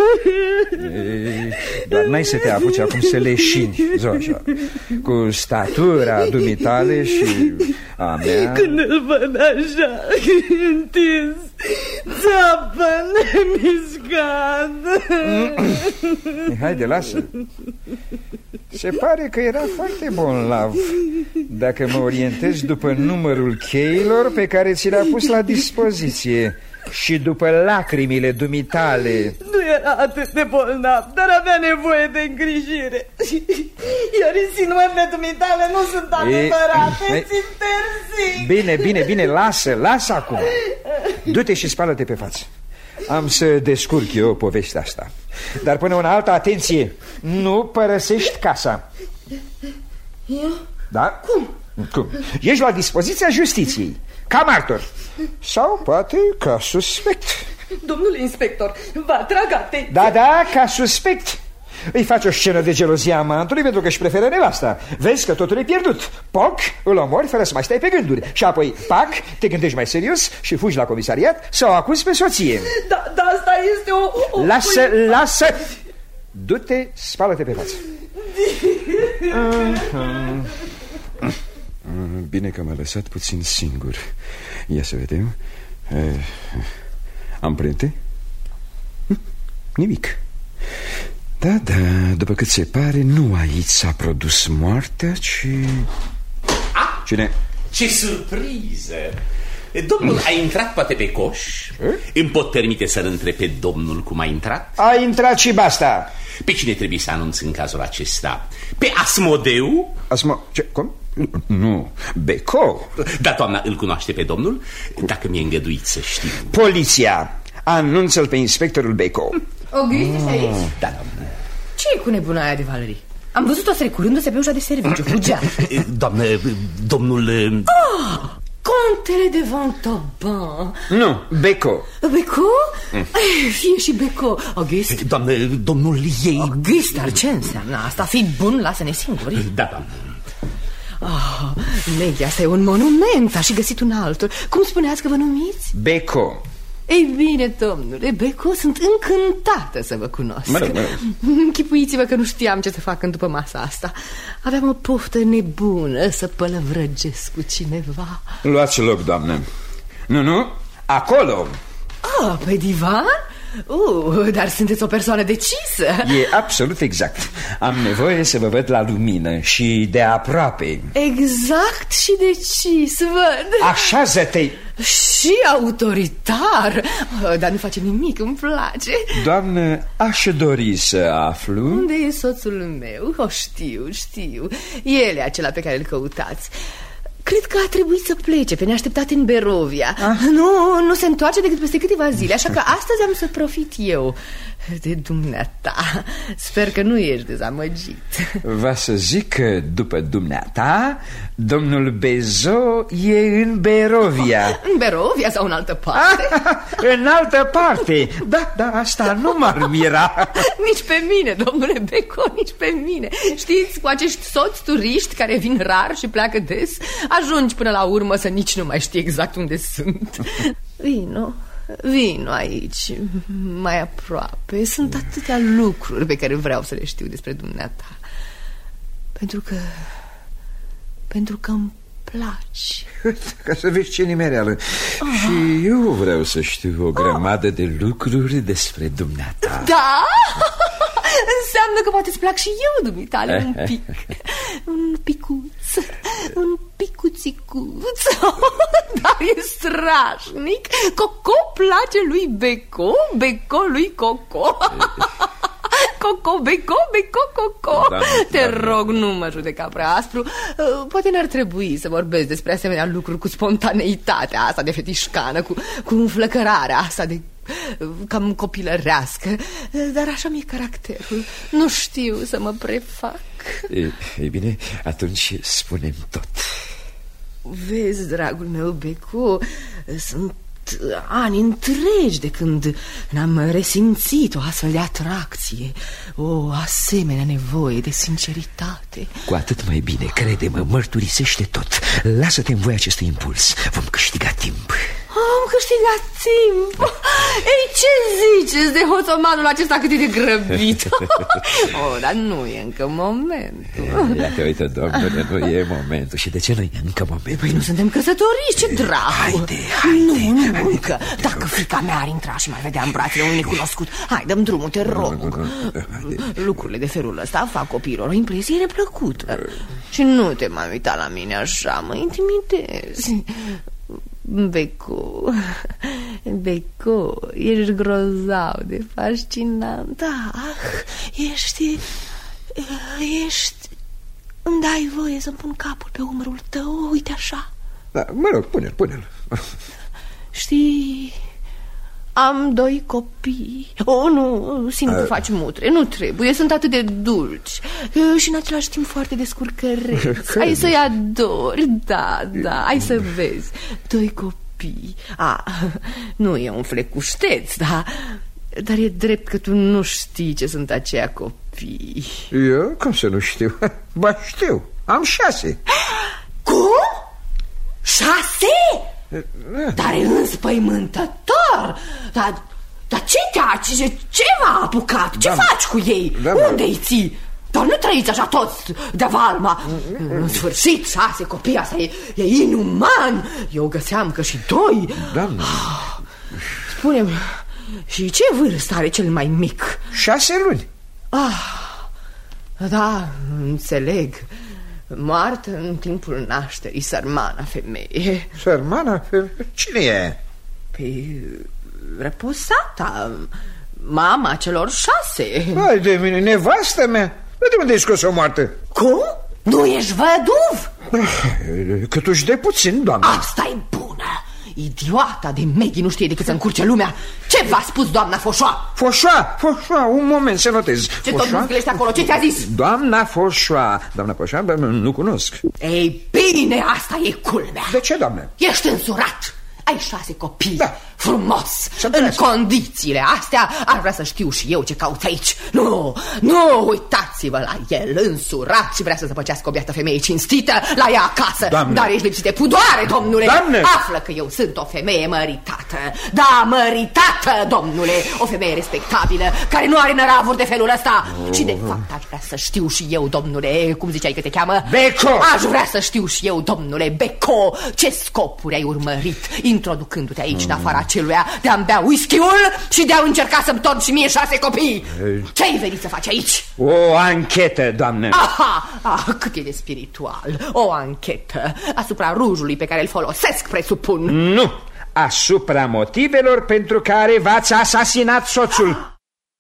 Dar n-ai să te apuci acum să leșini, Zoja. Cu statura dumitale și a mea. Când îl văd așa întins, țapă nemișcat. Haide, lasă. Se pare că era foarte bolnav, dacă mă orientez după numărul cheilor pe care ți le-a pus la dispoziție și după lacrimile dumitale. Nu era atât de bolnav, dar avea nevoie de îngrijire. Iar insinuările dumitale nu sunt adevărate, ți interzic. Bine, lasă acum. Du-te și spală-te pe față. Am să descurc eu povestea asta. Dar până una alta, atenție, nu părăsești casa. Eu? Da? Cum? Ești la dispoziția justiției, ca martor. Sau poate ca suspect. Domnule inspector, vă atrag atenție. Da, ca suspect. Îi faci o scenă de gelozie amantului pentru că își preferă nevasta. Vezi că totul e pierdut. Poc, îl omori fără să mai stai pe gânduri. Și apoi, pac, te gândești mai serios și fugi la comisariat sau acuzi pe soție. Da, asta este o... Lasă. Du-te, spală-te pe față. Bine că m-a lăsat puțin singur. Ia să vedem. Amprente? Nimic. Da, după cât se pare, nu aici s-a produs moartea, ci... Cine? Ce surpriză! Domnul a intrat poate pe coș? Îmi pot permite să-l întreb pe domnul cum a intrat? A intrat și basta. Pe cine trebuie să anunț în cazul acesta? Pe Asmodeu? Cum? Nu, Beco. Da, doamna, îl cunoaște pe domnul? Dacă mi-e îngăduit să știu. Poliția, anunță-l pe inspectorul Beco. Auguste, ești aici? Da, doamnă. Ce-i cu nebuna aia de Valerie? Am văzut-o strecurându-se pe ușa de serviciu, fugea. Doamnă, domnul... Contele de Montauban. Nu, Beco. Beco? Fie și Beco. Auguste? Doamnă, domnul ei... Auguste, dar ce înseamnă asta? Fii bun, lasă-ne singuri. Da, doamnă. Maggie, asta e un monument. A și găsit un altul. Cum spuneați că vă numiți? Beco. Ei bine, domnule Beco, sunt încântată să vă cunosc. Mă rog. Închipuiți-vă că nu știam ce să fac în după masa asta. Aveam o poftă nebună să pălăvrăgesc cu cineva. Luați loc, doamnă. Nu, acolo. Pe divan? Dar sunteți o persoană decisă. E absolut exact. Am nevoie să vă văd la lumină și de aproape. Exact și decis, văd. Așează-te. Și autoritar. Dar nu face nimic, îmi place. Doamnă, aș dori să aflu. Unde e soțul meu? Știu. El e acela pe care îl căutați. Cred că a trebuit să plece pe neașteptat în Berovia. Nu se întoarce decât peste câteva zile. Așa că astăzi am să profit eu de dumneata. Sper că nu ești dezamăgit. Va să zic că după dumneata domnul Bezo e în Berovia. În Berovia sau în altă parte? În altă parte. Da, asta nu m-ar mira. Nici pe mine, domnule Beco, nici pe mine. Știți, cu acești soți turiști care vin rar și pleacă des, ajungi până la urmă să nici nu mai știi exact unde sunt. Vino aici, mai aproape. Sunt atâtea lucruri pe care vreau să le știu despre dumneata. Pentru că îmi placi. Ca să vezi ce nimereală. Și eu vreau să știu o grămadă de lucruri despre dumneata. Da? Înseamnă că poate îți plac și eu, dumitale, un pic. Un picuț. Un picuțicuț. Dar e strașnic. Coco place lui Beco, Beco lui Coco. Coco, Beco. Te rog, nu mă judeca prea aspru. Poate n-ar trebui să vorbesc despre asemenea lucruri cu spontaneitatea asta de fetișcană, cu înflăcărarea asta de cam copilărească. Dar așa mi-e caracterul. Nu știu să mă prefac. Ei bine, atunci spune-mi tot. Vezi, dragul meu Beco, sunt ani întregi de când n-am resimțit o astfel de atracție, o asemenea nevoie de sinceritate. Cu atât mai bine, crede-mă, mărturisește tot. Lasă-te în voie acestui impuls. Vom câștiga timp. câștigat timp. Ei, ce ziceți de hoțomanul acesta cât e de grăbit? Dar nu e încă momentul. Ia te uită, domnule, nu e momentul. Și de ce nu e încă momentul? Păi nu suntem căsătoriți, ce dracu. Haide. Nu, încă. Dacă fiica mea ar intra și m-ar vedea în brațele unui necunoscut. Hai, dăm drumul, te rog. Lucrurile de felul ăsta fac copiilor o impresie neplăcută. Și nu te mai uita la mine așa, mă intimidezi. Beco, ești grozav de fascinant. Ești... Îmi dai voie să-mi pun capul pe umărul tău, uite așa. Da, mă rog, pune-l. Știi, am 2 copii. Nu, simt că faci mutre. Nu trebuie, sunt atât de dulci și în același timp foarte descurcăreți. Ai să-i adori, da, ai să vezi. 2 copii. Nu e un flecușteț, dar e drept că tu nu știi ce sunt aceia copii. Eu? Cum să nu știu? Ba știu, am 6. Cum? 6? Dar e înspăimântător. Dar ce v-a apucat? Ce faci cu ei? Unde-i ții? Dar nu trăiți așa toți de valma. În sfârșit, 6 copii, asta e inuman. Eu găseam că și 2. Doamne. Spune-mi, și ce vârstă are cel mai mic? 6 luni. Da, înțeleg. Moartă în timpul nașterii, sărmana femeie. Sărmana femeie? Cine e? Păi, reposata, mama celor 6. Hai de mine, nevastă mea. De unde ai scos-o moartă? Cum? Nu ești văduv? Câtuși de puțin, doamne. Asta e bună. Idioata de Maggie nu știe decât să încurce lumea. Ce v-a spus doamna Foșoa? Foșoa, un moment să notez. Ce tot musclești acolo, ce ți-a zis? Doamna Foșoa, nu cunosc. Ei bine, asta e culmea. De ce, doamne? Ești însurat. Ai 6 copii, frumos, în condițiile astea. Ar vrea să știu și eu ce cauți aici. Nu, uitați-vă la el, însurat și vrea să zăpăcească o biată femeie cinstită la ea acasă. Doamne. Dar ești lipsit de pudoare, domnule. Doamne. Află că eu sunt o femeie măritată. Da, măritată, domnule. O femeie respectabilă, care nu are năravuri de felul ăsta. Și de fapt aș vrea să știu și eu, domnule, cum ziceai că te cheamă? Beco. Aș vrea să știu și eu, domnule Beco, ce scopuri ai urmărit introducându-te aici în afara aceluia de a-mi bea whisky-ul și de a încerca să-mi torn și mie 6 copii. Ce-ai venit să faci aici? O anchetă, doamnă. Cât e de spiritual. O anchetă asupra rujului pe care îl folosesc, presupun. Nu, asupra motivelor pentru care v-ați asasinat soțul.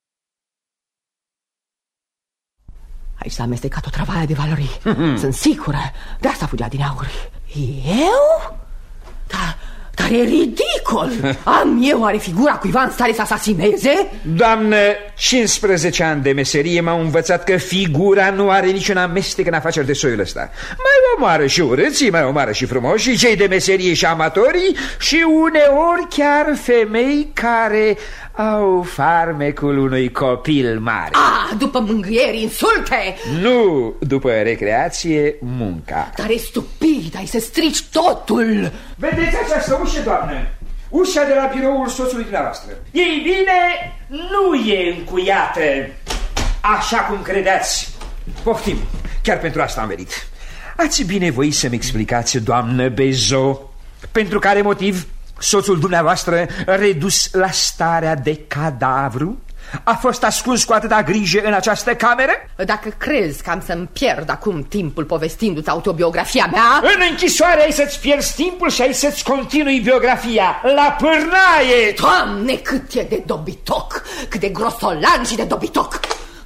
Aici s-a amestecat o travaie de valori. Sunt sigură. De asta fugea din aur. Eu? Dar e ridicol. Am eu oare figura cuiva în stare să asasineze? Doamnă, 15 ani de meserie m-au învățat că figura nu are niciun amestec în afaceri de soiul ăsta. Mai omoară și urâții, mai omoară și frumoși, și cei de meserie și amatorii, și uneori chiar femei care au farmecul unui copil mare. După mângâieri, insulte? Nu, după recreație, munca. Dar e stupid, ai să strici totul. Vedeți această ușă, doamnă? Ușa de la biroul soțului dumneavoastră. Ei bine, nu e încuiată așa cum credeți. Poftim, chiar pentru asta am venit. Ați binevoit să-mi explicați, doamnă Bezo, pentru care motiv soțul dumneavoastră, redus la starea de cadavru, a fost ascuns cu atâta grijă în această cameră? Dacă crezi că am să-mi pierd acum timpul povestindu-ți autobiografia mea... În închisoare ai să-ți pierzi timpul și ai să-ți continui biografia la pârnaie. Doamne, cât e de dobitoc, cât de grosolan și de dobitoc.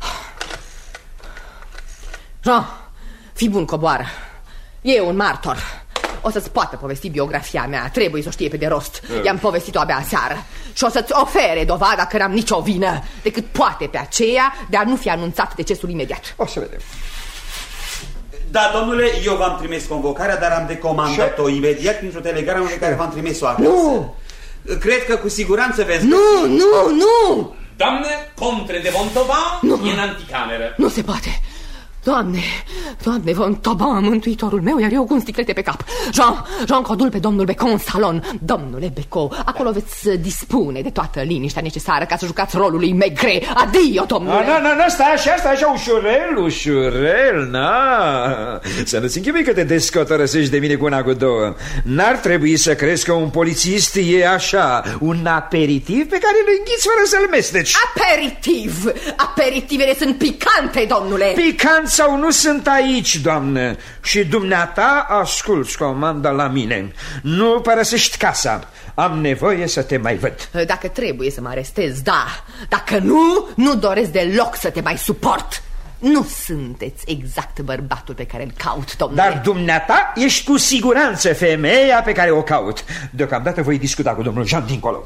Jean, fii bun, coboară. E un martor. O să-ți poată povesti biografia mea. Trebuie să o știe pe de rost. I-am povestit-o abia aseară. Și o să-ți ofere dovada că n-am nicio vină, decât poate pe aceea de a nu fi anunțat decesul imediat. O să vedem. Da, domnule, eu v-am trimis convocarea, dar am decomandat-o imediat printr-o telegramă pe care v-am trimis-o acasă. Nu! Cred că cu siguranță veți... Nu! Doamne, Contre de Montauban e în anticameră. Nu se poate. Doamne, Vontauban, mântuitorul meu, iar eu cu un sticlete pe cap. Jean, codul pe domnul Becot în salon. Domnule Becot, acolo veți dispune de toată liniștea necesară ca să jucați rolul lui Maigret. Adio, domnule. Nu, stai așa, ușurel, na. Să nu-ți închipui că te descotărăsești de mine cu una cu două. N-ar trebui să crezi că un polițist e așa, un aperitiv pe care îl înghiți fără să-l mesteci. Aperitivele sunt picante, domnule. Picant sau nu sunt aici, doamnă. Și dumneata asculți comanda la mine. Nu părăsești casa. Am nevoie să te mai văd. Dacă trebuie să mă arestez, da. Dacă nu doresc deloc să te mai suport. Nu sunteți exact bărbatul pe care îl caut, domnule. Dar dumneata ești cu siguranță femeia pe care o caut. Deocamdată voi discuta cu domnul Jean dincolo.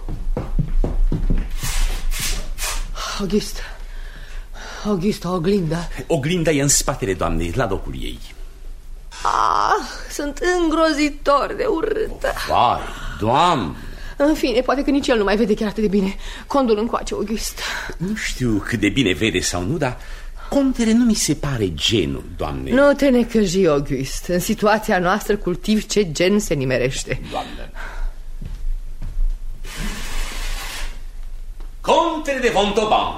Auguste, oglinda. Oglinda e în spatele doamnei, la locul ei. Sunt îngrozitor de urâtă. Vai, Doamne. În fine, poate că nici el nu mai vede chiar atât de bine. Condul încoace, Auguste. Nu știu cât de bine vede sau nu, dar contele nu mi se pare genul, doamne. Nu te necăji, Auguste. În situația noastră cultivi ce gen se nimerește. Doamne. Contele de Vontauban.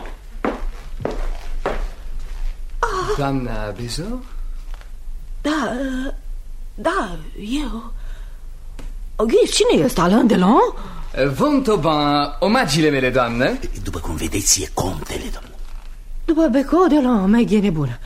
Doamna Bezou? Da, eu. Auguste, cine e ăsta, Alain Delon? Vontauban, omagiile mele, doamnă. După cum vedeți, e contele, domnule. După Becot, Delon, Meg e nebună.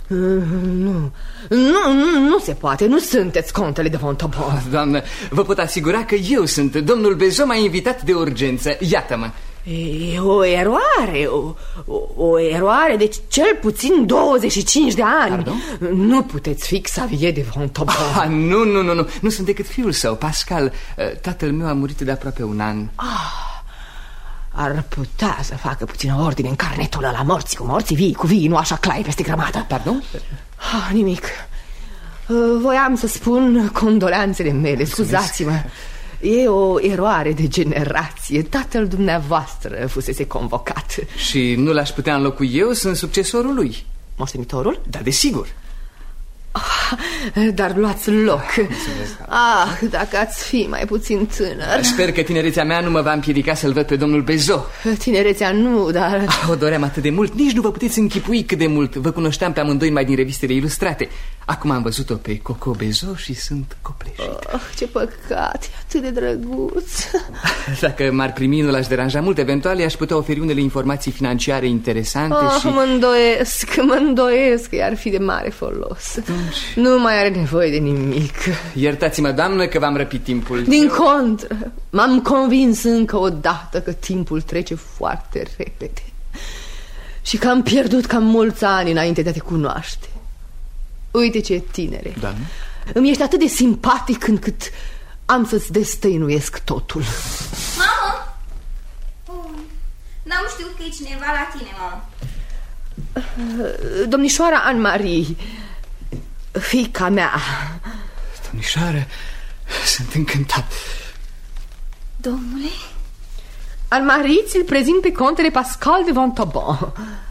Nu se poate, nu sunteți contele de Vontauban. Doamnă, vă pot asigura că eu sunt. Domnul Bezou m-a invitat de urgență, iată-mă. E o eroare, o eroare de cel puțin 25 de ani. Pardon? Nu puteți fi Xavier de Vontauban. Nu sunt decât fiul său, Pascal. Tatăl meu a murit de aproape un an. Ar putea să facă puțină ordine în carnetul ăla, morții cu morții, vii cu vii, nu așa clai peste grămadă. Pardon? Nimic. Voiam să spun condoleanțele mele, scuzați-mă. E o eroare de generație. Tatăl dumneavoastră fusese convocat. Și nu l-aș putea înlocui eu, sunt succesorul lui. Moștenitorul? Da, desigur. Dar luați loc. Dacă ați fi mai puțin tânăr. Sper că tinerețea mea nu mă va împiedica să-l văd pe domnul Bezou. Tinerețea nu, dar... O doream atât de mult, nici nu vă puteți închipui cât de mult. Vă cunoșteam pe amândoi mai din revistele ilustrate. Acum am văzut-o pe Coco Bezou și sunt copleșit. Ce păcat, e atât de drăguț. Dacă m-ar primi, nu l-aș deranja mult. Eventual i-aș putea oferi unele informații financiare interesante și... Mă îndoiesc că i-ar fi de mare folos. Nu mai are nevoie de nimic. Iertați-mă, doamnă, că v-am răpit timpul. Din contră, m-am convins încă o dată că timpul trece foarte repede și că am pierdut cam mulți ani înainte de a te cunoaște. Uite ce tinere. Doamne? Îmi ești atât de simpatic încât am să-ți destăinuiesc totul. Mamă! N-am știut că e cineva la tine, mamă. Domnișoara Anne-Marie, fiica mea. Domnișoară, sunt încântat. Domnule? Anne-Marie, ți-l prezint pe contele Pascal de Vontauban.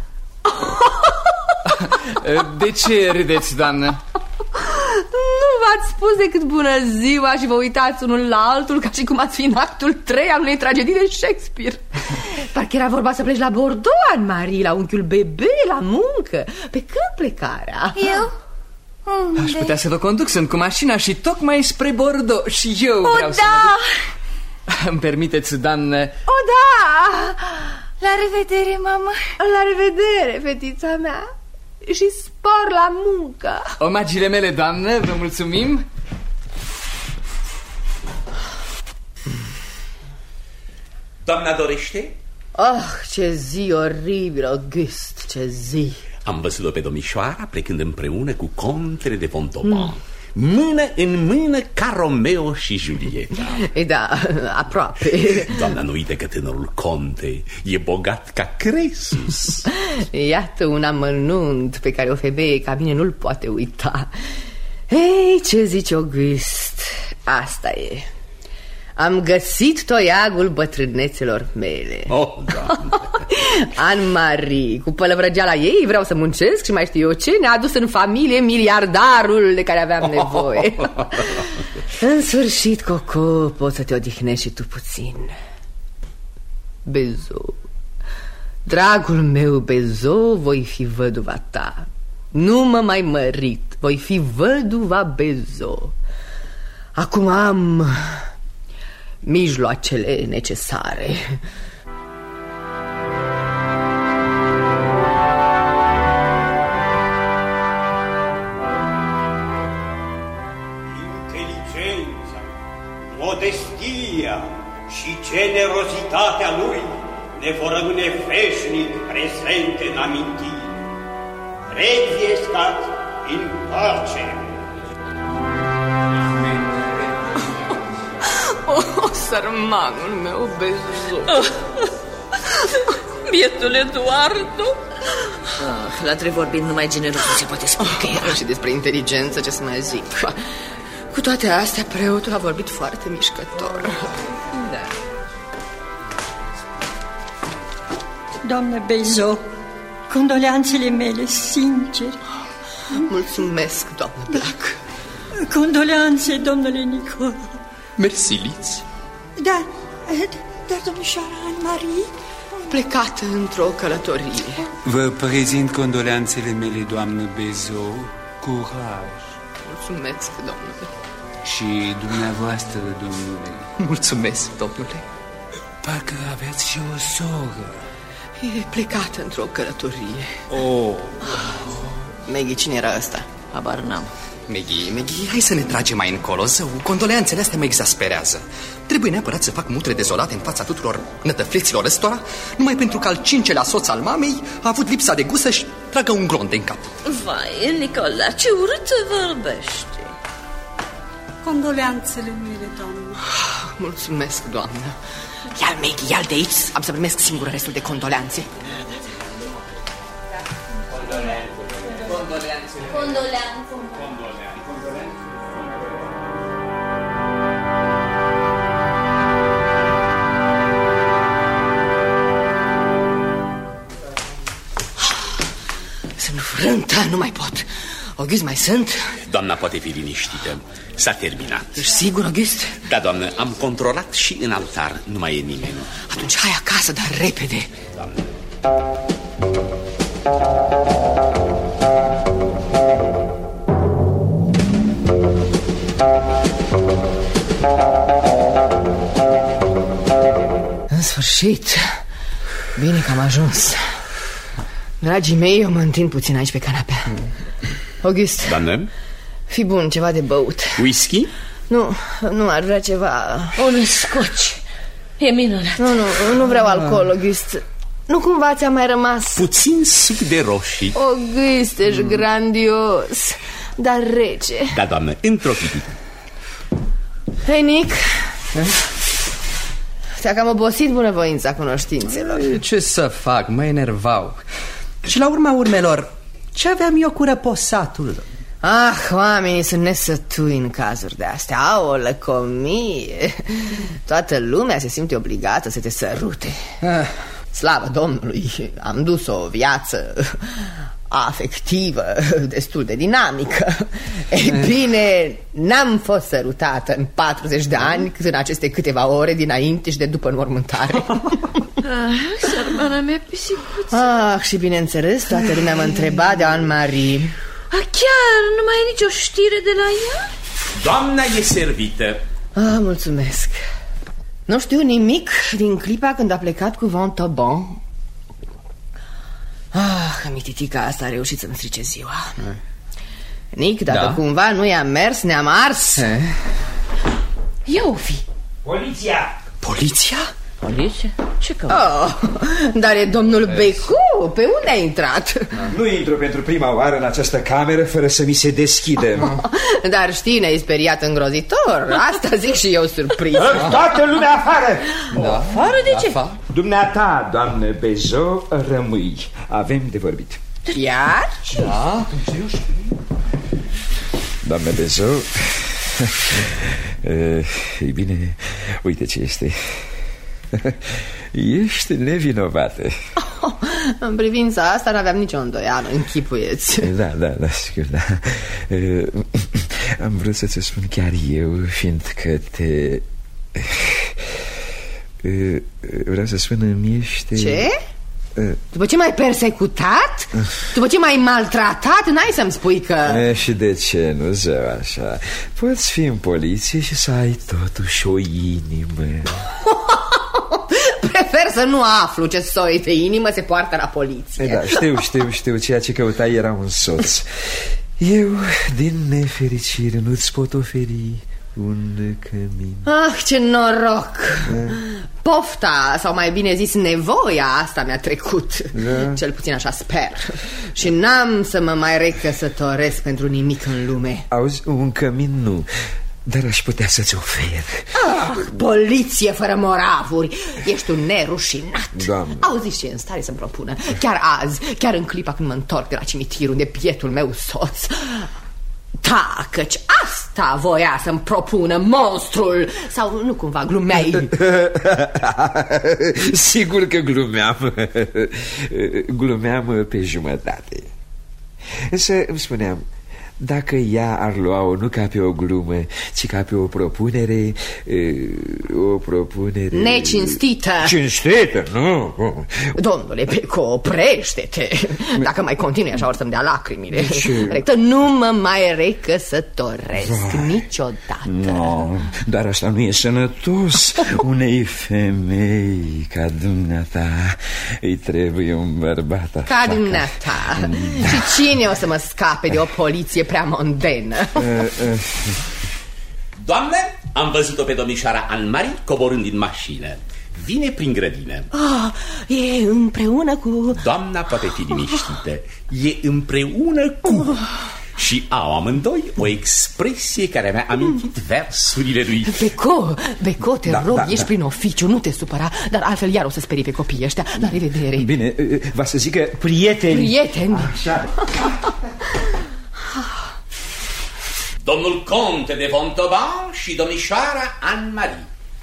De ce râdeți, doamnă? Nu v-ați spus decât bună ziua și vă uitați unul la altul ca și cum ați fi în actul 3 al unei tragedii de Shakespeare. Parcă era vorba să pleci la Bordeaux, Anne-Marie, la unchiul Bebe, la muncă. Pe când plecarea? Eu? Unde? Aș putea să vă conduc, sunt cu mașina și tocmai spre Bordeaux. Și eu vreau să mă duc. Îmi permiteți, doamnă? Da! La revedere, mamă. La revedere, fetița mea. Și spor la muncă. Omagiile mele, doamnă, vă mulțumim. Doamna dorește? Ce zi oribilă, Auguste, ce zi. Am văzut-o pe domnișoara plecând împreună cu contele de Vontauban, mână în mână ca Romeo și Julieta. Da, aproape. Doamna, nu uite că tânărul conte e bogat ca Cresus. Iată un amănunt pe care o femeie ca mine nu-l poate uita. Ei, ce zici, Auguste? Asta e. Am găsit toiagul bătrânețelor mele. Oh, Doamne. Anne-Marie, cu pălăvrăgeala ei vreau să muncesc și mai știu eu ce. Ne-a adus în familie miliardarul de care aveam nevoie. În sfârșit, Coco, poți să te odihnești și tu puțin. Bezo, dragul meu Bezo, voi fi văduva ta. Nu mă mai mărit, voi fi văduva Bezo. Acum am mijloacele necesare. Inteligența, modestia și generozitatea lui ne vor rămâne veșnic prezente în amintire. Requiescat in pace. Sărmanul meu Bezo. Bietul Eduardo. La trei vorbind, numai generos nu se poate spune că era. Și despre inteligență ce să mai zic. Cu toate astea, preotul a vorbit foarte mișcător. Da. Doamnă Bezo, condoleanțele mele sincere. Mulțumesc, doamnă Black. Condoleanțe, domnule Nicol. Mersi, Liți. Dar domnișoara Anne-Marie? Plecată într-o călătorie. Vă prezint condoleanțele mele, doamnă Bezo. Curaj. Mulțumesc, domnule. Și dumneavoastră, domnule. Mulțumesc, domnule. Parcă aveți și o soră. E plecată într-o călătorie. Maggie, cine era ăsta? Habar n-am. Maggie, hai să ne tragem mai încolo, zău. Condoleanțele astea mă exasperează. Trebuie neapărat să fac mutre dezolate în fața tuturor nătăfleților ăstora, numai pentru că al 5-lea soț al mamei a avut lipsa de gust să-și tragă un glonț în cap. Vai, Nicola, ce urât vorbește. Condoleanțele mele, doamnă. Mulțumesc, doamnă. Ia-l, Maggie, ia-l de aici. Am să primesc singur restul de condoleanțe. Condoleanțe. Sunt frântă, nu mai pot. August, mai sunt? Doamna poate fi liniștită. S-a terminat. Ești sigur, August? Da, doamnă, am controlat și în altar. Nu mai e nimeni. Atunci hai acasă, dar repede. Doamnă. În sfârșit. Bine că am ajuns. Dragii mei, eu mă întind puțin aici pe canapea. August. Doamnă? Fii bun, ceva de băut. Whisky? Nu, ar vrea ceva. Un scoci. E minunat. Nu vreau alcool, August. Nu cumva ți-a mai rămas puțin suc de roșii? August, ești grandios, dar rece. Da, doamnă, într-o pitită. Hei, Nick. Ți-a cam obosit bunăvoința cunoștințelor. Ce să fac, mă enervau. Și la urma urmelor, ce aveam eu cu răposatul? Oamenii sunt nesătui în cazuri de astea. Au o lăcomie. Toată lumea se simte obligată să te sărute. Slavă Domnului, am dus o viață afectivă destul de dinamică. Ei bine, n-am fost sărutată în 40 de ani, cât în aceste câteva ore dinainte și de după înmormântare. Sărmana mea pisicuță. Și bineînțeles, toată lumea mă întreba de Anne-Marie. Chiar nu mai e nicio știre de la ea? Doamna e servită. Mulțumesc. Nu știu nimic din clipa când a plecat cu Montauban. Mititica asta a reușit să-mi strice ziua. Nick, dacă cumva nu i-am mers, ne-am ars. Ia-o fi. Poliția! Poliția? Poliția? Ce căută? Dar e domnul Becu. Pe unde a intrat? Nu intru pentru prima oară în această cameră fără să mi se deschidă. Dar știi, ne-ai speriat îngrozitor. Asta zic și eu surpriză. Toată lumea afară! Afară de ce? Dumneata, doamnă Bezo, rămâi. Avem de vorbit. Iar? Da, doamnă Bezo, ei bine, uite ce este. Ești nevinovată. În privința asta n-aveam nicio îndoială, închipuieți. Da, sigur, da. Am vrut să-ți spun chiar eu, fiindcă te... Vreau să spun, îmi ești... Ce? După ce m-ai persecutat? După ce m-ai maltratat? N-ai să-mi spui că... Și de ce nu, zău, așa? Poți fi în poliție și să ai totuși o inimă. Prefer să nu aflu ce soi de inimă se poartă la poliție. Da, știu, ceea ce căutai era un soț. Eu, din nefericire, nu-ți pot oferi un cămin. Ah, ce noroc! Pofta, sau mai bine zis nevoia asta mi-a trecut. Cel puțin așa sper. Și n-am să mă mai recăsătoresc pentru nimic în lume. Auzi, un cămin nu, dar aș putea să-ți ofer. Poliție fără moravuri. Ești un nerușinat. Doamne. Auzi ce e în stare să-mi propună. Chiar azi, chiar în clipa când mă întorc de la cimitir, unde bietul meu soț... Da, căci asta voia să-mi propună monstrul. Sau nu cumva glumeai? Sigur că glumeam pe jumătate. Însă îmi spuneam, dacă ea ar lua-o nu ca pe o glumă, ci ca pe o propunere... O propunere... Necinstită. Cinstită, nu? Domnule Beco, oprește-te. Dacă mai continui așa, or să-mi dea lacrimile. Rectă, nu mă mai recăsătoresc niciodată. No, dar asta nu e sănătos. Unei femei ca dumneata îi trebuie un bărbat așa. Ca dumneata. Și cine o să mă scape de o poliție prea mondenă? Doamne, am văzut-o pe domnișoara Anne-Marie coborând din mașină. Vine prin grădină. E împreună cu... Doamna poate fi liniștită. E împreună cu... Și au amândoi o expresie care mi-a amintit versurile lui. Beco, te rog, ești prin oficiu, nu te supăra. Dar altfel iar o să sperii pe copiii ăștia. La revedere. Bine, va să zică prieteni. Așa. Domnul conte de Montauban și domnișoara Anne-Marie.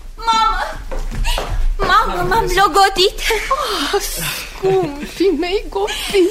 Mamă, m-am logodit. Scumpii mei copii.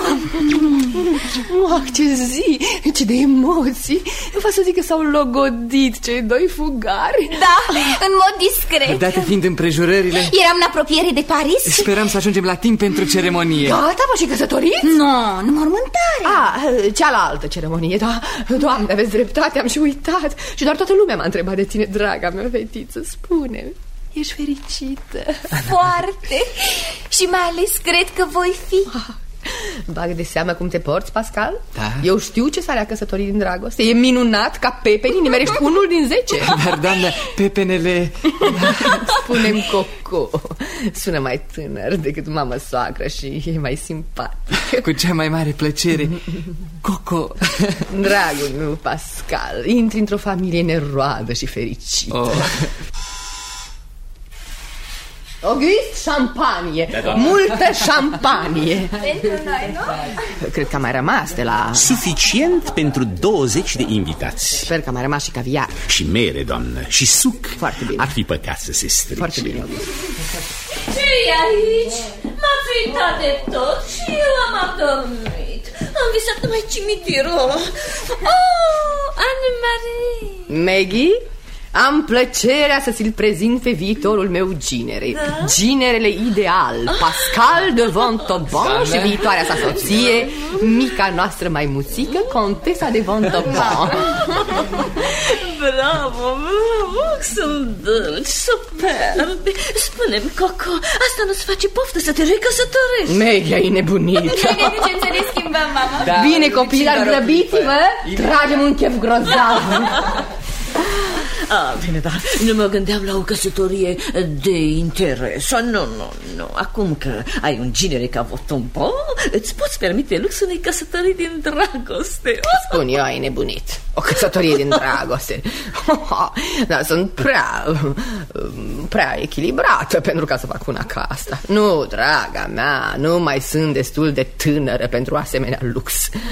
Ce zi, ce de emoții. Vreau să zic că s-au logodit cei doi fugari. Da, în mod discret. Date fiind împrejurările, eram în apropiere de Paris. Speram să ajungem la timp pentru ceremonie. Gata, vă și căsătoriți? Nu, în mormântare. Cealaltă ceremonie, da. Doamne, aveți dreptate, am și uitat. Și doar toată lumea m-a întrebat de tine, draga mea fetiță. Spune, ești fericită? Foarte. Și mai ales cred că voi fi. Bag de seamă cum te porți, Pascal? Da. Eu știu ce s-a căsătorit din dragoste. E minunat ca pepenii, nimerești unul din 10. Dar, doamnă, pepenele... Spune-mi Coco. Sună mai tânăr decât mamă soacră și e mai simpatic. Cu cea mai mare plăcere. Coco. Dragul meu, Pascal, intri într-o familie neroadă și fericită. August, șampanie. Multă șampanie. Pentru noi, nu? Cred că a mai rămas de la... Suficient pentru 20 de invitați. Sper că a mai rămas și caviar. Și mere, doamnă, și suc. Foarte bine. Ar fi păcat să se strice. Foarte bine, August. Ce-i aici? M-ați uitat de tot și eu am adormit. Am visat numai cimitirul. Anne-Marie. Maggie? Am plăcerea să ți-l prezint pe viitorul meu ginere. Da? Ginerele ideal, Pascal de Montauban și viitoarea sa soție, mica noastră maimuțică, Contesa de Montauban. Bravo, sunt dulci, superbi. Spune-mi, Coco, asta nu-ți face poftă să te recăsătorești? Maggie, ai nebunit. Bine, ducem să ne schimbăm, mama. Da, bine, copii, dar grăbiți-vă. Tragem un chef grozav. Bine, dar nu mă gândeam la o căsătorie de interes. Nu. Acum că ai un ginere ca Montauban, îți poți permite luxul unei căsătorii din dragoste. Spun eu, ai nebunit. O căsătorie din dragoste. Dar sunt prea echilibrată pentru ca să fac una ca asta. Nu, draga mea, nu mai sunt destul de tânără pentru asemenea lux.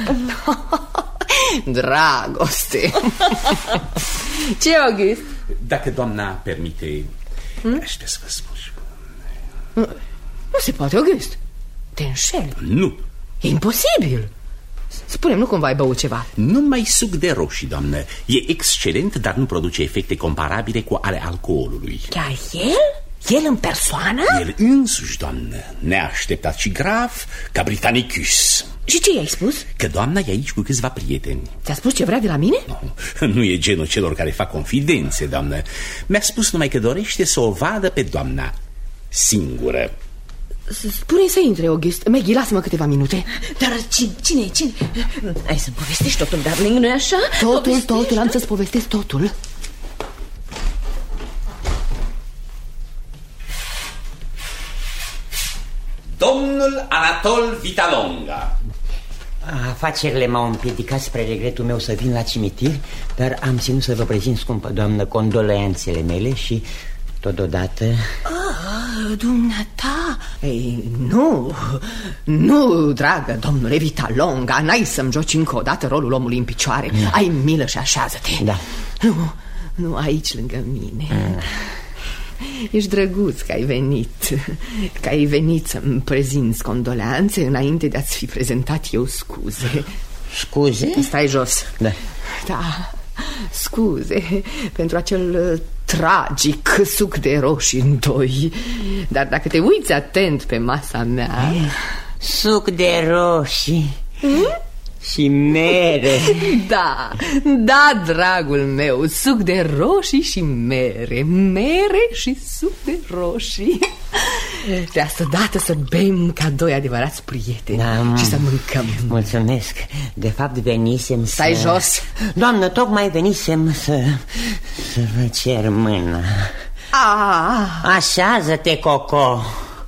Dragoste. Ce, August? Dacă doamna permite, aș vrea să vă spun. Nu se poate, August. Te înșeli? Nu. E imposibil. Spune-mi, nu cumva ai băut ceva? Numai suc de roșii, doamnă. E excelent, dar nu produce efecte comparabile cu ale alcoolului. Chiar el? El în persoană? El însuși, doamnă, neașteptat și grav, ca Britannicus. Și ce i-ai spus? Că doamna e aici cu câțiva prieteni. Ți-a spus ce vrea de la mine? Nu e genul celor care fac confidențe, doamnă. Mi-a spus numai că dorește să o vadă pe doamna singură. Spune-i să intre, August. Maggie, lasă-mă câteva minute. Dar cine? Hai să-mi povestești totul, darling, nu-i așa? Totul, am să-ți povestesc totul. Domnul Anatol Vitalonga. Afacerile m-au împiedicat spre regretul meu să vin la cimitir, dar am ținut să vă prezint, scumpă doamnă, condoleanțele mele și totodată... Dumneata? Ei, nu, dragă domnule Vitalonga, n-ai să-mi joci încă o dată rolul omului în picioare. Ai milă și așează-te. Da. Nu aici lângă mine. Ești drăguț că ai venit să-mi prezinți condoleanțe înainte de a-ți fi prezentat eu scuze. Scuze? Stai jos. Da, scuze pentru acel tragic suc de roșii în doi. Dar dacă te uiți atent pe masa mea... Suc de roșii și mere. Da, dragul meu, suc de roșii și mere și suc de roșii. De asta dată să bem ca doi adevărați prieteni și să mâncăm. Mulțumesc. De fapt venisem să... Stai jos. Doamnă, tocmai venisem să vă cer mâna. Așează-te, Coco.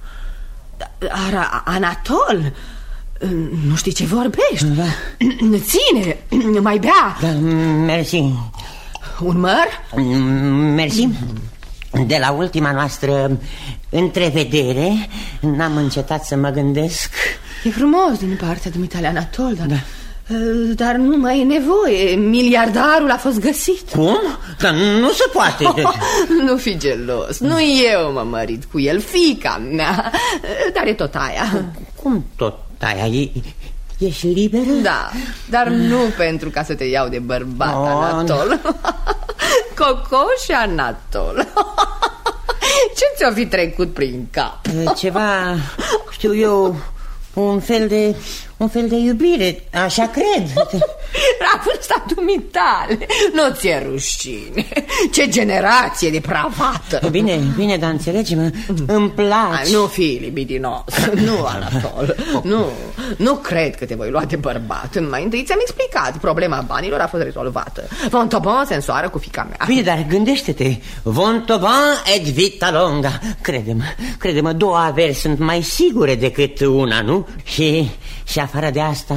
Anatol, nu știi ce vorbești? Ține, mai bea. Mersi. Un măr? Mersi. De la ultima noastră întrevedere n-am încetat să mă gândesc. E frumos din partea dumitale, Anatol, dar nu mai e nevoie. Miliardarul a fost găsit. Cum? Că nu se poate. Nu fi gelos. Nu eu m-am mărit cu el, fiica mea. Dar e tot aia. Cum tot aia? Ești liberă? Da, dar nu pentru ca să te iau de bărbat, Anatol. Coco și Anatol. Ce ți-o fi trecut prin cap? Ceva, știu eu, un fel de iubire, așa cred. La vârsta dumitale, nu ți-e rușine. Ce generație depravată. Bine, dar înțelegi-mă, îmi place. Nu fi libidinos. Nu, Anatol. Nu cred că te voi lua de bărbat. Mai întâi ți-am explicat. Problema banilor a fost rezolvată. Vontobon se însoară cu fiica mea. Bine, dar gândește-te. Vontobon et Vitalonga. Crede-mă, două averi sunt mai sigure decât una, nu? Și afară de asta,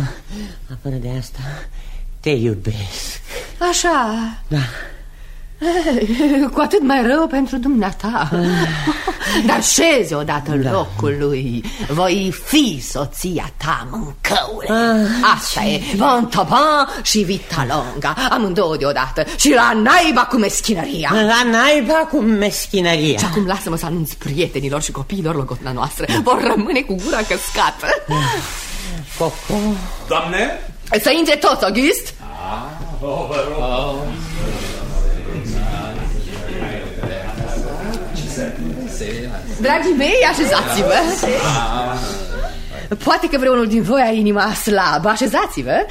te iubesc. Așa? Da. Cu atât mai rău pentru dumneata. Dar șezi odată locului. Voi fi soția ta, mâncăule. Asta e, Vontobon și Vitalonga, amândouă deodată. Și la naiba cu meschinăria. La naiba cu meschinăria. Și acum lasă-mă să anunț prietenilor și copiilor logodna noastră. Vor rămâne cu gura căscată. Coco. Doamne? Să intre toți, August. Vă rog. Dragii mei, așezați-vă. Poate că vreunul din voi a inima slabă. Așezați-vă.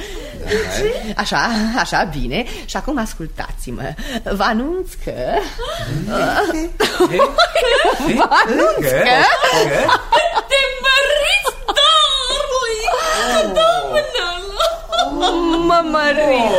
Așa, bine. Și acum ascultați-mă. Vă anunț că... Te măriți, darling! Domnul! Mă mărit!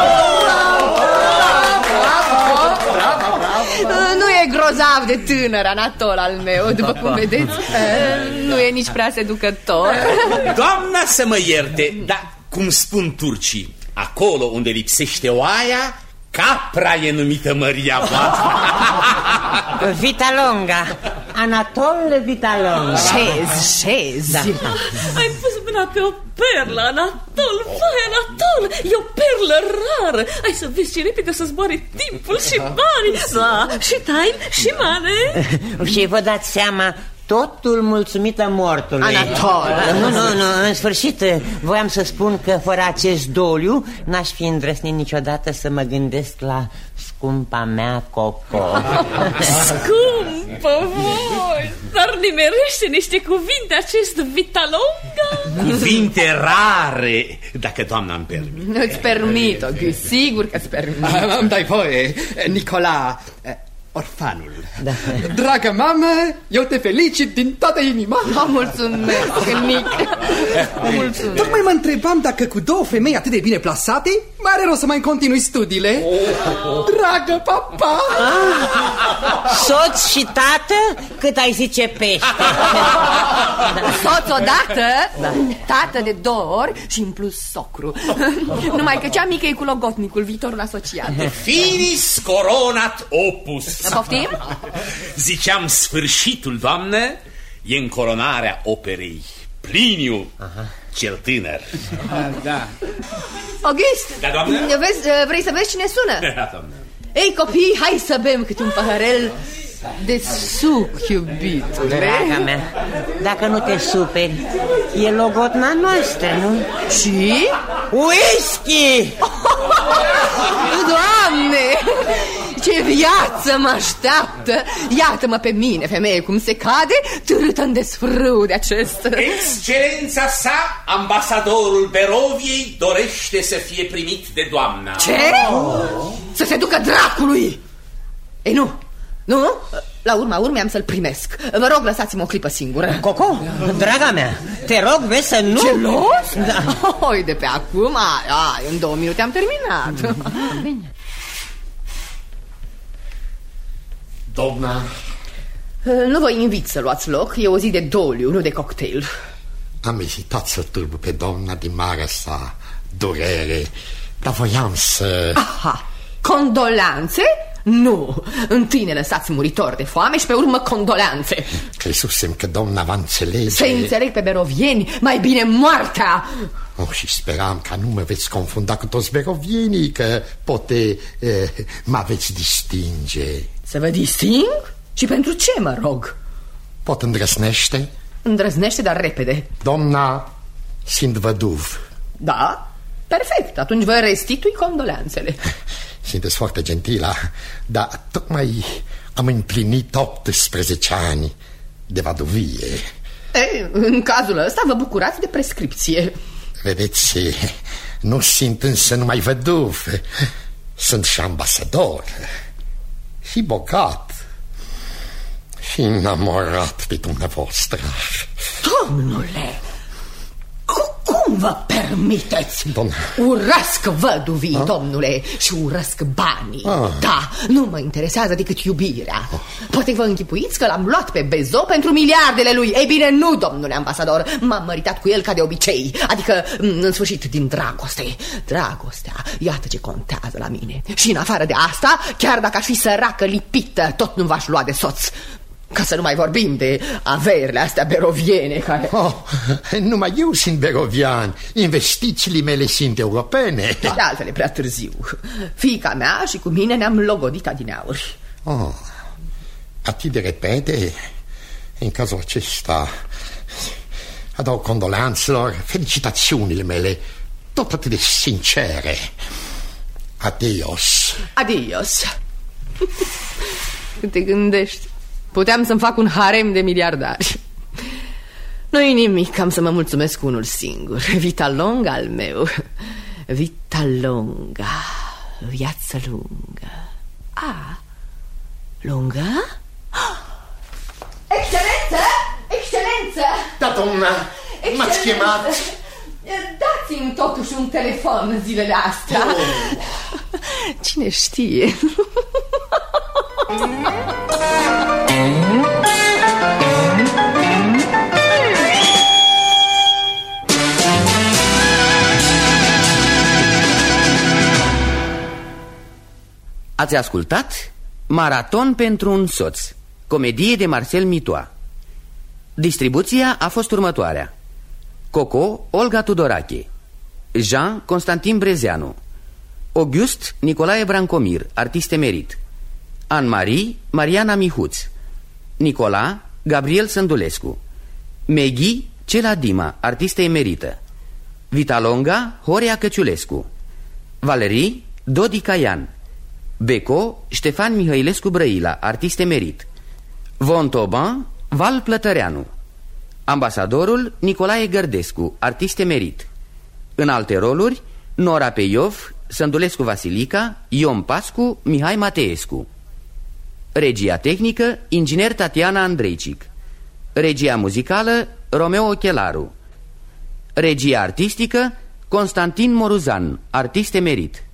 Nu e grozav de tânăr, Anatol al meu, după cum vedeți. Nu e nici prea seducător. Doamna să mă ierte, dar cum spun turcii, acolo unde lipsește oaia, capra e numită măria voastră. Vitalonga, Anatol Vitalonga. Șezi. Da. Ai pus mâna pe o perlă, Anatol. Vai, Anatol, e o perlă rară. Hai să vezi ce repede să zboare timpul și banii. Da, și taini și mane. Și vă dați seama, Totul mulțumită mortului. Anatol! Nu, în sfârșit, voiam să spun că fără acest doliu n-aș fi îndrăsnit niciodată să mă gândesc la scumpa mea Coco. Scumpă voi! Dar nimerește niște cuvinte acest Vitalonga. Cuvinte rare, dacă doamna îmi permite. Nu-ți permit, August, sigur că-ți permit. Îmi dai voie, Nicola, orfanul. Da. Dragă mamă, eu te felicit din toată inima. Mulțumesc, Nic. Mulțumesc. Tocmai mă întrebam dacă cu două femei atât de bine plasate mai are rost să mai continui studiile. Dragă papa. Soț și tată, cât ai zice pește. Soț odată, tată de 2 ori și în plus socru. Numai că cea mică e cu logotnicul, viitorul asociat. Finis coronat opus. Poftim? Ziceam, sfârșitul, doamnă, e încoronarea operei Pliniu, cel tânăr. Da. August, da, doamnă? Vrei să vezi cine sună? Da, doamnă. Ei, copii, hai să bem câte un paharel de suc, iubitule. Draga mea, dacă nu te superi, e logotna noastră, nu? Și? Whisky! Doamne, ce viață mă așteaptă! Iată-mă pe mine, femeie, cum se cade, târâtă în desfrâu de acest... Excelența sa, ambasadorul Beroviei, dorește să fie primit de doamna. Ce? Să se ducă dracului! Ei, nu! Nu? La urma urmei am să-l primesc. Vă rog, lăsați-mă o clipă singură. Coco, draga mea, te rog, vezi să nu... Gelos? Da. Oi, de pe acum, în 2 minute am terminat. Bine. Doamna... Nu vă invit să luați loc, e o zi de doliu, nu de cocktail. Am ezitat să turbu pe doamna din marea sa durere, dar voiam să... Aha, condolanțe? Nu, întâi ne lăsați muritori de foame și pe urmă condolanțe. Crezusem că doamna va înțelege. Să înțeleg pe berovieni, mai bine moartea. Și speram că nu mă veți confunda cu toți berovienii, că poate mă veți distinge. Să vă disting? Și pentru ce, mă rog? Pot îndrăznește? Îndrăznește, dar repede. Doamna, sunt văduv. Da? Perfect, atunci vă restitui condoleanțele. Sunteți foarte gentilă, dar tocmai am împlinit 18 ani de vaduvie. În cazul ăsta vă bucurați de prescripție. Vedeți, nu sunt însă numai văduv, sunt și ambasador, și bogat, și enamorat de dumneavoastră. Domnule, cum vă permiteți? Urăsc văduvii, domnule, și urăsc banii. Da, nu mă interesează decât iubirea. Poate vă închipuiți că l-am luat pe Bezo pentru miliardele lui. Ei bine, nu, domnule ambasador. M-am măritat cu el ca de obicei. Adică, în sfârșit, din dragoste. Dragostea, iată ce contează la mine. Și în afară de asta, chiar dacă aș fi săracă lipită, tot nu v-aș lua de soț. Ca să nu mai vorbim de averile astea beroviene care... Numai eu sunt berovian. Investițiile mele sunt europene. De altfel e prea târziu. Fiica mea și cu mine ne-am logodit adineauri. Atât de repede? În cazul acesta adaug condoleanțelor felicitațiunile mele, tot atât de sincere. Adios. Adios. Când te gândești, puteam să-mi fac un harem de miliardari. Nu-i nimic, am să mă mulțumesc cu unul singur. Vitalonga al meu. Vitalonga. Viață lungă. Lungă? Excelență! Excelență! Da, doamna, m-ați chemat. Dați-mi totuși un telefon zilele astea. Cine știe? Ați ascultat Maraton pentru un soț, comedie de Marcel Mitoa. Distribuția a fost următoarea: Coco, Olga Tudorache; Jean, Constantin Brezeanu; August, Nicolae Brancomir, artist emerit; Anne-Marie, Mariana Mihuț; Nicola, Gabriel Sândulescu. Meghi Cela Dima, artistă emerită. Vita Longa Horea Căciulescu. Valerii Dodi Caian. Beco Ștefan Mihăilescu Brăila, artist emerit. Von Toban Val Plătăreanu. Ambasadorul Nicolae Gărdescu, artist emerit. În alte roluri Nora Peiov, Sândulescu Vasilica, Ion Pascu, Mihai Mateescu. Regia tehnică inginer Tatiana Andreicic. Regia muzicală Romeo Ochelaru. Regia artistică Constantin Moruzan, artist emerit.